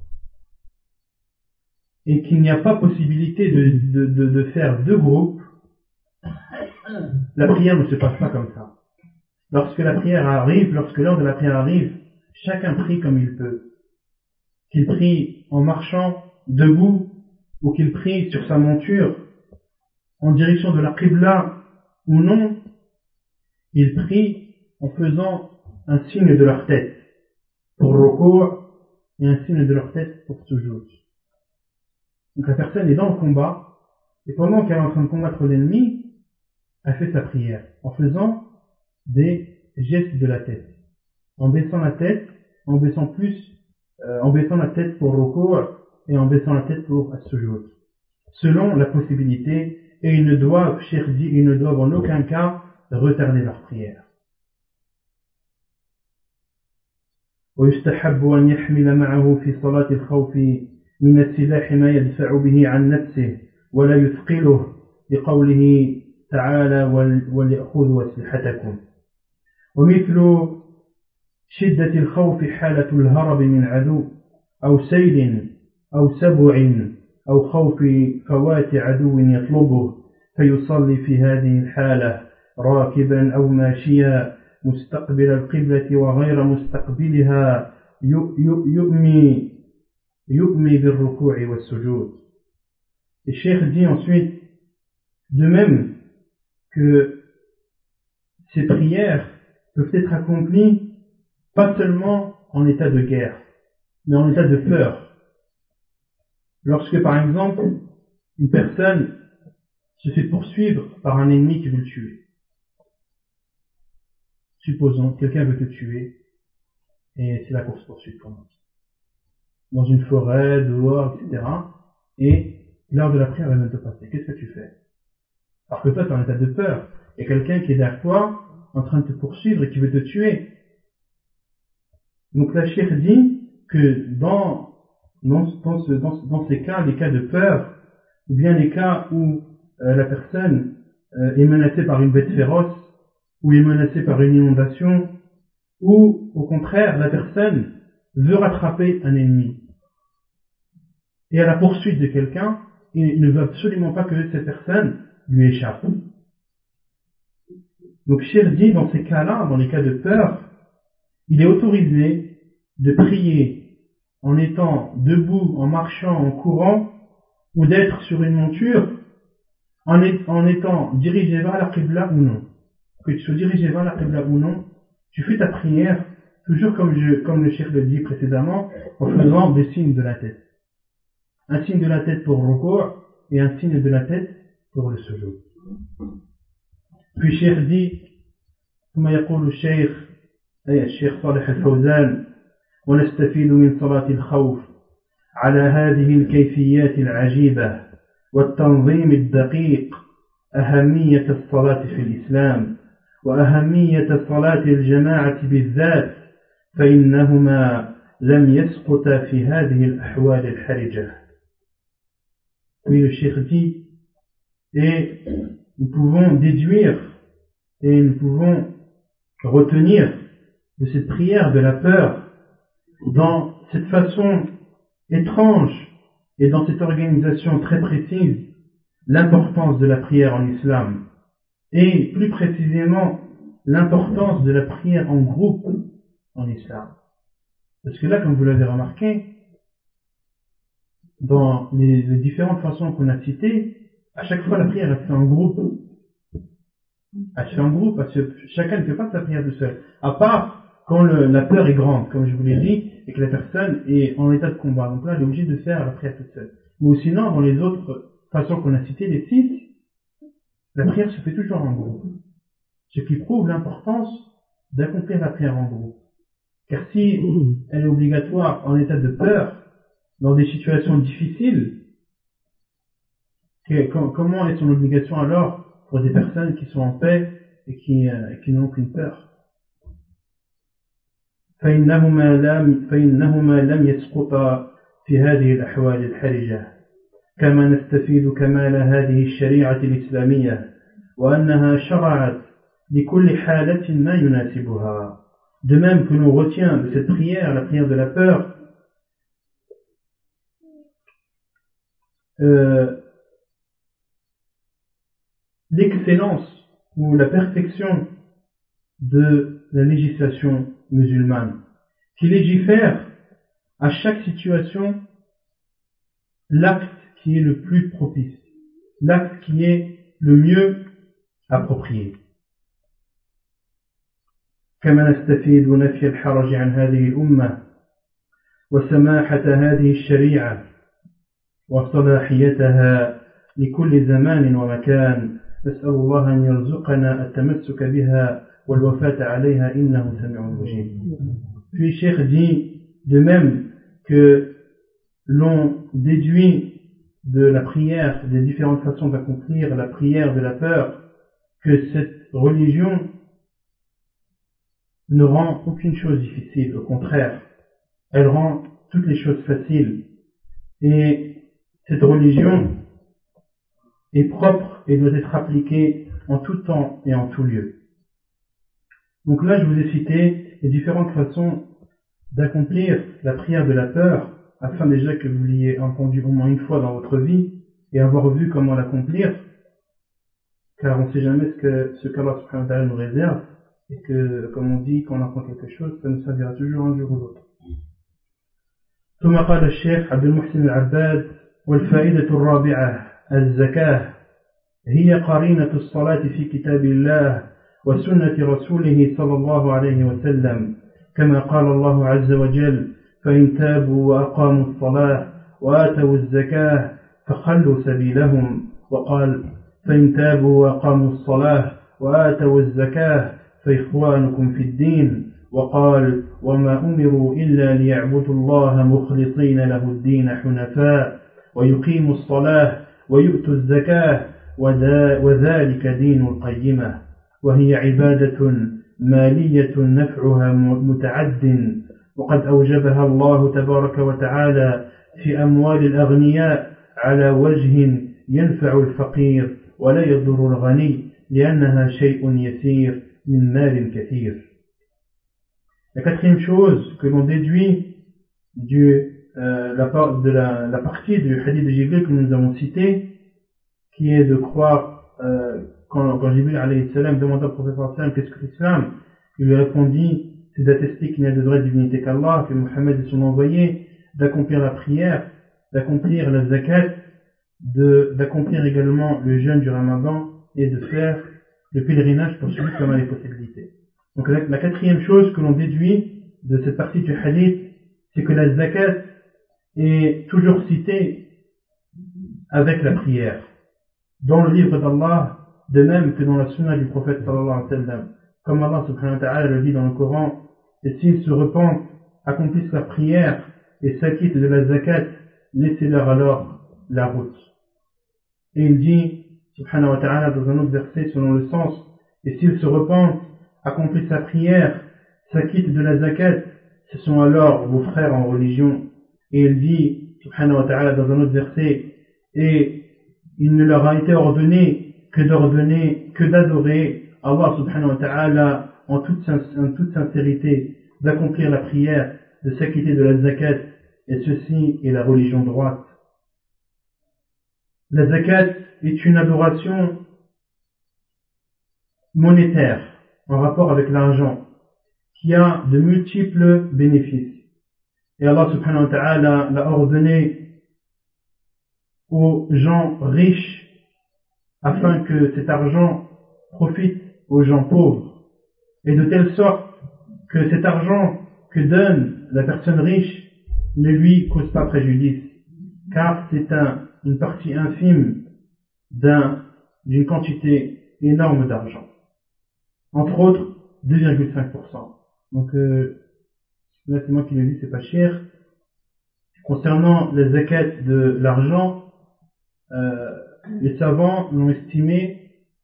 et qu'il n'y a pas possibilité de, de, de, de faire deux groupes, la prière ne se passe pas comme ça. Lorsque la prière arrive, lorsque l'heure de la prière arrive, chacun prie comme il peut. Qu'il prie en marchant debout ou qu'il prie sur sa monture en direction de la Qibla ou non, il prie en faisant un signe de leur tête pour ruku' et un signe de leur tête pour sujud. Donc la personne est dans le combat et pendant qu'elle est en train de combattre l'ennemi, elle fait sa prière en faisant des gestes de la tête, en baissant la tête, en baissant plus, euh, en baissant la tête pour ruku' et en baissant la tête pour as-sujud, selon la possibilité, et ils ne doivent, Cheikh dit, ils ne doivent en aucun cas retarder leur prière. ويستحب أن يحمل معه في صلاة الخوف من السلاح ما يدفع به عن نفسه ولا يثقله، لقوله تعالى: وليأخذوا أسلحتكم. ومثل شدة الخوف حالة الهرب من عدو أو سيل أو سبع أو خوف فوات عدو يطلبه، فيصلي في هذه الحالة راكبا أو ماشيا مستقبل القبلة وغير مستقبلها يؤمي يؤمي بالركوع والسجود. Et Cheikh dit ensuite, de même que ces prières peuvent être accomplies pas seulement en état de guerre, mais en état de peur. Lorsque, par exemple, une personne se fait poursuivre par un ennemi qui veut le tuer. Supposons, quelqu'un veut te tuer, et c'est la course-poursuite commence. Dans une forêt, dehors, et cetera. Et l'heure de la prière vient de te passer. Qu'est-ce que tu fais? Parce que toi, tu es en état de peur. Il y a quelqu'un qui est derrière toi, en train de te poursuivre et qui veut te tuer. Donc la Cheikh dit que dans, dans, dans, ce, dans, dans ces cas, les cas de peur, ou bien les cas où euh, la personne euh, est menacée par une bête féroce, ou est menacée par une inondation, ou au contraire, la personne veut rattraper un ennemi. Et à la poursuite de quelqu'un, il ne veut absolument pas que cette personne lui échappe. Donc Cheikh dit, dans ces cas-là, dans les cas de peur, il est autorisé de prier en étant debout, en marchant, en courant, ou d'être sur une monture, en, est, en étant dirigé vers la Qibla ou non. Que tu sois dirigé vers la Qibla ou non, tu fais ta prière, toujours comme, je, comme le Cheikh le dit précédemment, en faisant des signes de la tête. Un signe de la tête pour le ruku' et un signe de la tête pour le sujoud. Puis Cheikh dit, ثم يقول الشيخ أي الشيخ صالح الفوزان ونستفيد من صلاة الخوف على هذه الكيفيات العجيبة والتنظيم الدقيق أهمية الصلاة في الإسلام وأهمية صلاة الجماعة بالذات فإنهما لم يسقطا في هذه الأحوال الحرجة. Oui, le Cheikh dit, et nous pouvons déduire et nous pouvons retenir de cette prière de la peur dans cette façon étrange et dans cette organisation très précise l'importance de la prière en islam et plus précisément l'importance de la prière en groupe en islam. Parce que là, comme vous l'avez remarqué, dans les, les différentes façons qu'on a citées, à chaque fois la prière est faite en groupe. Elle se fait en groupe, parce que chacun ne fait pas sa prière tout seul. À part quand le, la peur est grande, comme je vous l'ai dit, et que la personne est en état de combat. Donc là, elle est obligée de faire la prière toute seule. Mais sinon, dans les autres façons qu'on a citées, les six, la prière se fait toujours en groupe. Ce qui prouve l'importance d'accomplir la prière en groupe. Car si elle est obligatoire en état de peur, dans des situations difficiles, que, comment est son obligation alors pour des personnes qui sont en paix et qui, euh, qui n'ont aucune peur? فإنهما لم, فإنهما لم يسقطا في هذه الأحوال الحرجة كما نستفيد كمال هذه الشريعة الإسلامية وأنها شرعت لكل حالة ما يناسبها. De même que l'on retient de cette prière, la prière de la peur, euh, l'excellence ou la perfection de la législation musulmane, qui légifère à chaque situation l'acte qui est le plus propice, l'acte qui est le mieux approprié. كما نستفيد نفي الحرج عن هذه الأمة وسماحة هذه الشريعة وصلاحيتها لكل زمان ومكان نسأل الله أن يرزقنا التمسك بها والوفاة عليها إنه سميع مجيب. Puis Cheikh dit de même que l'on déduit de la prière, des différentes façons d'accomplir la prière de la peur, que cette religion ne rend aucune chose difficile, au contraire, elle rend toutes les choses faciles. Et cette religion est propre et doit être appliquée en tout temps et en tout lieu. Donc là, je vous ai cité les différentes façons d'accomplir la prière de la peur, afin déjà que vous l'ayez entendu au moins une fois dans votre vie et avoir vu comment l'accomplir, car on ne sait jamais ce que ce qu'Allah subhanahu wa ta'ala nous réserve, et que, comme on dit, quand on apprend quelque chose, ça nous servira toujours un jour ou l'autre. ثم قال الشيخ عبد المحسن العباد والفائدة الرابعة الزكاة هي قرينة الصلاة في كتاب الله وسنة رسوله صلى الله عليه وسلم كما قال الله عز وجل فإن تابوا وأقاموا الصلاة وآتوا الزكاة فخلوا سبيلهم وقال فإن تابوا وأقاموا الصلاة وآتوا الزكاة فإخوانكم في الدين وقال وما أمروا إلا ليعبدوا الله مخلصين له الدين حنفاء ويقيموا الصلاة ويؤتوا الزكاة وذلك دين القيمة وهي عبادة مالية نفعها متعد وقد أوجبها الله تبارك وتعالى في أموال الأغنياء على وجه ينفع الفقير ولا يضر الغني لأنها شيء يسير من مال كثير. La quatrième chose que l'on déduit du, euh, la, de la, la partie du hadith de Jibril que nous avons cité, qui est de croire, euh, quand, quand Jibril alayhi salam demanda au prophète sallallahu alayhi wa sallam qu'est-ce que l'islam, il lui répondit c'est d'attester qu'il n'y a de vraie divinité qu'Allah, que Mohammed est son envoyé, d'accomplir la prière, d'accomplir la zakat, de, d'accomplir également le jeûne du Ramadan et de faire le pèlerinage pour celui qui en a les possibilités. Donc la, la quatrième chose que l'on déduit de cette partie du hadith, c'est que la zakat est toujours citée avec la prière. Dans le livre d'Allah, de même que dans la sunna du prophète sallallahu alayhi wa sallam. Comme Allah subhanahu wa ta'ala le dit dans le Coran, et s'ils se repentent, accomplissent leur prière et s'acquittent de la zakat, laissez-leur alors la route. Et il dit, subhanahu wa ta'ala, dans un autre verset selon le sens, et s'ils se repentent, accomplissent la prière, s'acquittent de la zakat, ce sont alors vos frères en religion. Et il dit, subhanahu wa ta'ala, dans un autre verset, et il ne leur a été ordonné que d'ordonner, que d'adorer Allah subhanahu wa ta'ala en toute, en toute sincérité, d'accomplir la prière, de s'acquitter de la zakat, et ceci est la religion droite. La zakat est une adoration monétaire en rapport avec l'argent qui a de multiples bénéfices. Et Allah subhanahu wa ta'ala l'a ordonné aux gens riches afin que cet argent profite aux gens pauvres et de telle sorte que cet argent que donne la personne riche ne lui cause pas préjudice, car c'est un, une partie infime d'un, d'une quantité énorme d'argent. Entre autres, deux virgule cinq pour cent. Donc euh, là c'est moi qui le dis, c'est pas cher. Concernant la zakat de l'argent, euh, les savants l'ont estimé,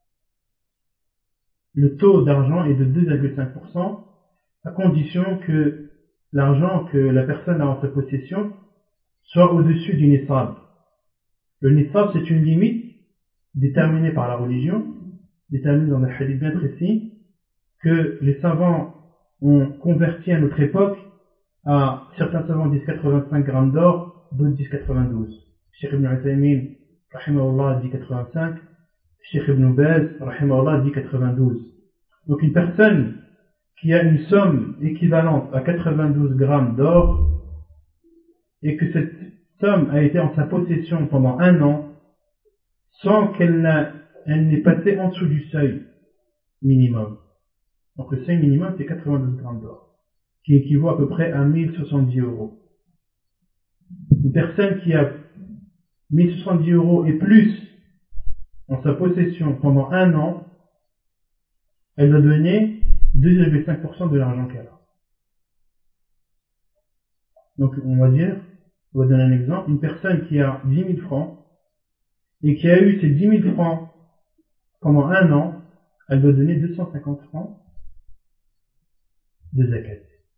le taux d'argent est de deux virgule cinq pour cent, à condition que l'argent que la personne a en sa possession soit au-dessus du nisab. Le nisab, c'est une limite déterminée par la religion, déterminée dans un hadith bien précis, que les savants ont converti à notre époque à, certains savants disent quatre-vingt-cinq grammes d'or, d'autres disent quatre-vingt-douze. Cheikh Ibn Uthaymin, rahimahullah, dit quatre-vingt-cinq, Cheikh Ibn Baz, rahimahullah, dit quatre-vingt-douze. Donc une personne qui a une somme équivalente à quatre-vingt-douze grammes d'or et que cette somme a été en sa possession pendant un an sans qu'elle n'a, elle n'ait passé en dessous du seuil minimum. Donc le seuil minimum c'est quatre-vingt-douze grammes d'or, qui équivaut à peu près à mille soixante-dix euros. Une personne qui a mille soixante-dix euros et plus en sa possession pendant un an, elle doit donner deux virgule cinq pour cent de l'argent qu'elle a. Donc on va dire, on va donner un exemple, une personne qui a dix mille francs et qui a eu ces dix mille francs pendant un an, elle doit donner deux cent cinquante francs de zakat.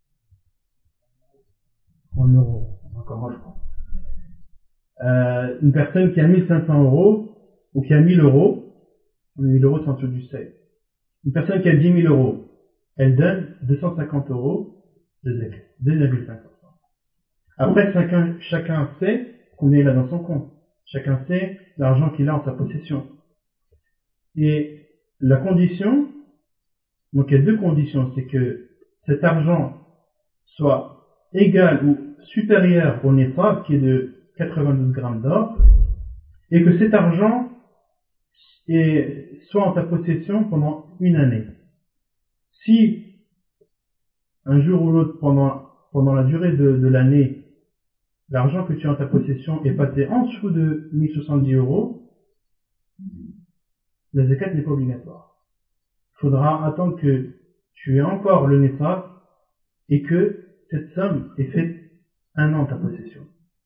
En euros, encore en francs. Euh, une personne qui a mille cinq cents euros ou qui a mille euros, mille euros c'est en dessous du seuil. Une personne qui a dix mille euros, elle donne deux cent cinquante euros de zakat, deux virgule cinq pour cent. Après, chacun, chacun sait combien il a dans son compte. Chacun sait l'argent qu'il a en sa possession. Et la condition, donc il y a deux conditions, c'est que cet argent soit égal ou supérieur au nisab, qui est de quatre-vingt-douze grammes d'or, et que cet argent est, soit en ta possession pendant une année. Si un jour ou l'autre pendant, pendant la durée de, de l'année, l'argent que tu as en ta possession est passé en dessous de mille soixante-dix euros, la zakat n'est pas obligatoire. Il faudra attendre que tu aies encore le nisab et que cette somme ait fait un an en ta possession.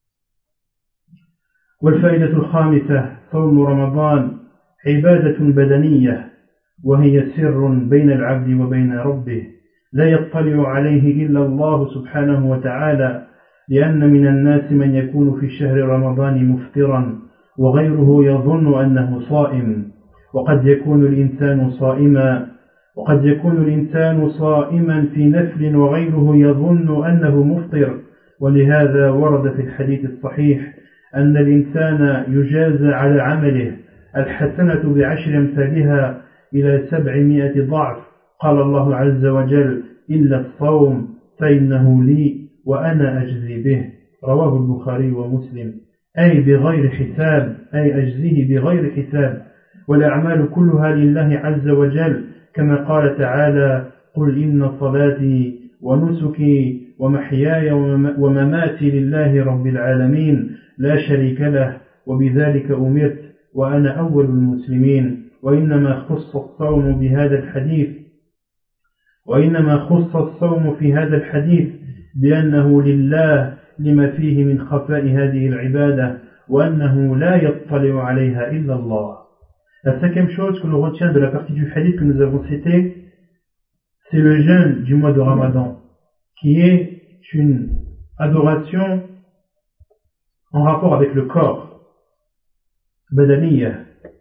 والفائدة الخامسة صوم رمضان عبادة بدنية وهي سر بين العبد وبين ربه لا يطلع عليه إلا الله سبحانه وتعالى لأن من الناس من يكون في شهر رمضان مفطرا وغيره يظن أنه صائم وقد يكون الإنسان صائما وقد يكون الإنسان صائما في نفل وغيره يظن أنه مفطر ولهذا ورد في الحديث الصحيح أن الإنسان يجازى على عمله الحسنة بعشر أمثالها إلى سبعمائة ضعف قال الله عز وجل إلا الصوم فإنه لي وأنا أجزي به رواه البخاري ومسلم أي بغير حساب أي أجزيه بغير حساب والأعمال كلها لله عز وجل كما قال تعالى قل إن صلاتي ونسكي ومحياي ومماتي لله رب العالمين لا شريك له وبذلك أمرت وأنا أول المسلمين وإنما خص الصوم بهذا الحديث وإنما خص الصوم في هذا الحديث بأنه لله لما فيه من خفاء هذه العبادة وأنه لا يطلع عليها إلا الله. La cinquième chose que l'on retient de la partie du hadith que nous avons cité, c'est le jeûne du mois de Ramadan, qui est une adoration en rapport avec le corps, badaniya,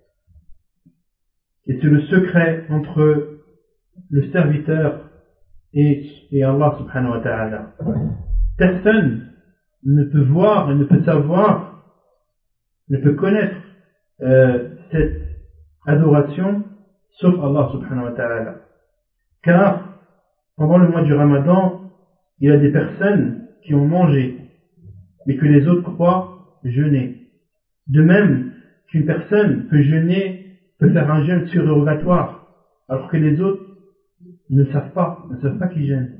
et c'est le secret entre le serviteur et, et Allah subhanahu wa ta'ala. Personne ne peut voir, ne peut savoir, ne peut connaître euh, cette adoration sauf Allah subhanahu wa ta'ala. Car pendant le mois du Ramadan, il y a des personnes qui ont mangé, mais que les autres croient jeûner. De même qu'une personne peut jeûner, peut faire un jeûne surrogatoire, alors que les autres ne savent pas, ne savent pas qu'ils jeûnent.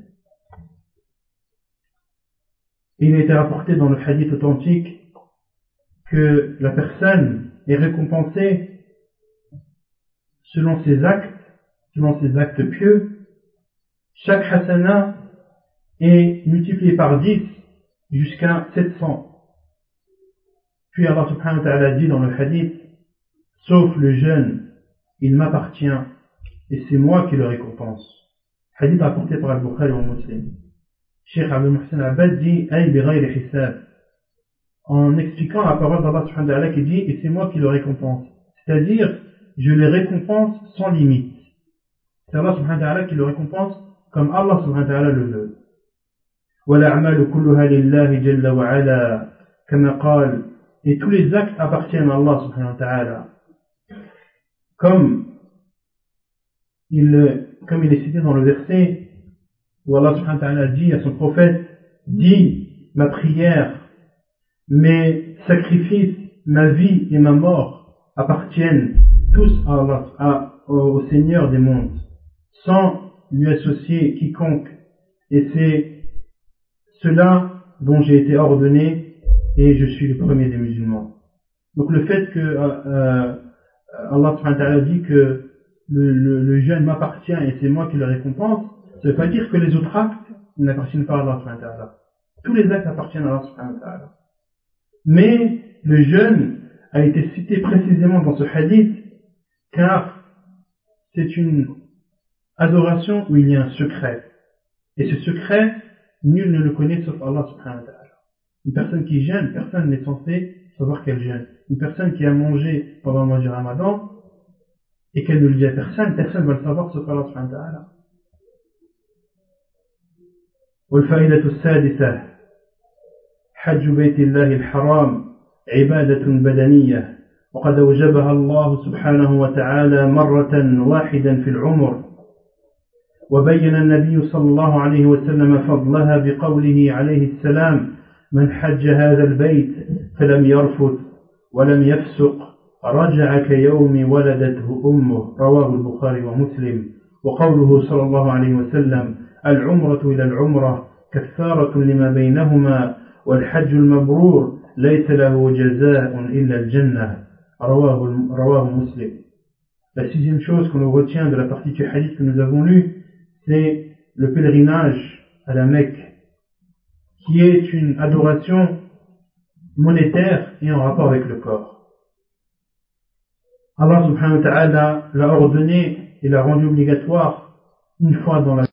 Il a été rapporté dans le hadith authentique que la personne est récompensée selon ses actes, selon ses actes pieux. Chaque hasana est multiplié par dix jusqu'à sept cents. Puis Allah subhanahu wa ta'ala dit dans le hadith, sauf le jeûne, il m'appartient et c'est moi qui le récompense. Hadith rapporté par Al-Bukhari ou Muslim. Cheikh Abdul Muhsin Abbad dit, ay bi ghayri hisab, en expliquant la parole d'Allah subhanahu wa ta'ala qui dit, et c'est moi qui le récompense. C'est-à-dire, je les récompense sans limite. C'est Allah subhanahu wa ta'ala qui le récompense comme Allah subhanahu wa ta'ala le veut. وَالْأَعْمَالُ كُلُّهَا لِلَّهِ جَلَّ وَعَلَى كما قال, et tous les actes appartiennent à Allah subhanahu wa ta'ala. Comme il, comme il est cité dans le verset où Allah subhanahu wa ta'ala dit à son prophète, dis ma prière, mes sacrifices, ma vie et ma mort appartiennent tous à Allah, à, au Seigneur des mondes, sans lui associer quiconque. Et c'est cela dont j'ai été ordonné et je suis le premier des musulmans. Donc le fait que euh, Allah subhanahu wa ta'ala dit que le, le, le jeûne m'appartient et c'est moi qui le récompense, ça ne veut pas dire que les autres actes n'appartiennent pas à Allah subhanahu wa ta'ala. Tous les actes appartiennent à Allah subhanahu wa ta'ala. Mais le jeûne a été cité précisément dans ce hadith car c'est une adoration où il y a un secret. Et ce secret, nul ne le connaît sauf Allah subhanahu wa ta'ala. Une personne qui jeûne, personne n'est censé savoir qu'elle jeûne. Une personne qui a mangé pendant le mois du Ramadan et qu'elle ne le dit à personne, personne ne va le savoir sauf Allah subhanahu wa ta'ala. والفائدة السادسة حج بيت الله الحرام عبادة بدنية وقد أوجبها الله سبحانه وتعالى مرة واحدا في العمر وبين النبي صلى الله عليه وسلم فضلها بقوله عليه السلام من حج هذا البيت فلم يرفث ولم يفسق رجع كيوم ولدته أمه رواه البخاري ومسلم وقوله صلى الله عليه وسلم العمرة إلى العمرة كفارة لما بينهما والحج المبرور ليس له جزاء إلا الجنة رواه رواه مسلم. La sixième chose que l'on retient de la partie du hadith que nous avons lu, c'est le pèlerinage à la Mecque, qui est une adoration monétaire et en rapport avec le corps. Allah subhanahu wa ta'ala l'a ordonné et l'a rendu obligatoire une fois dans la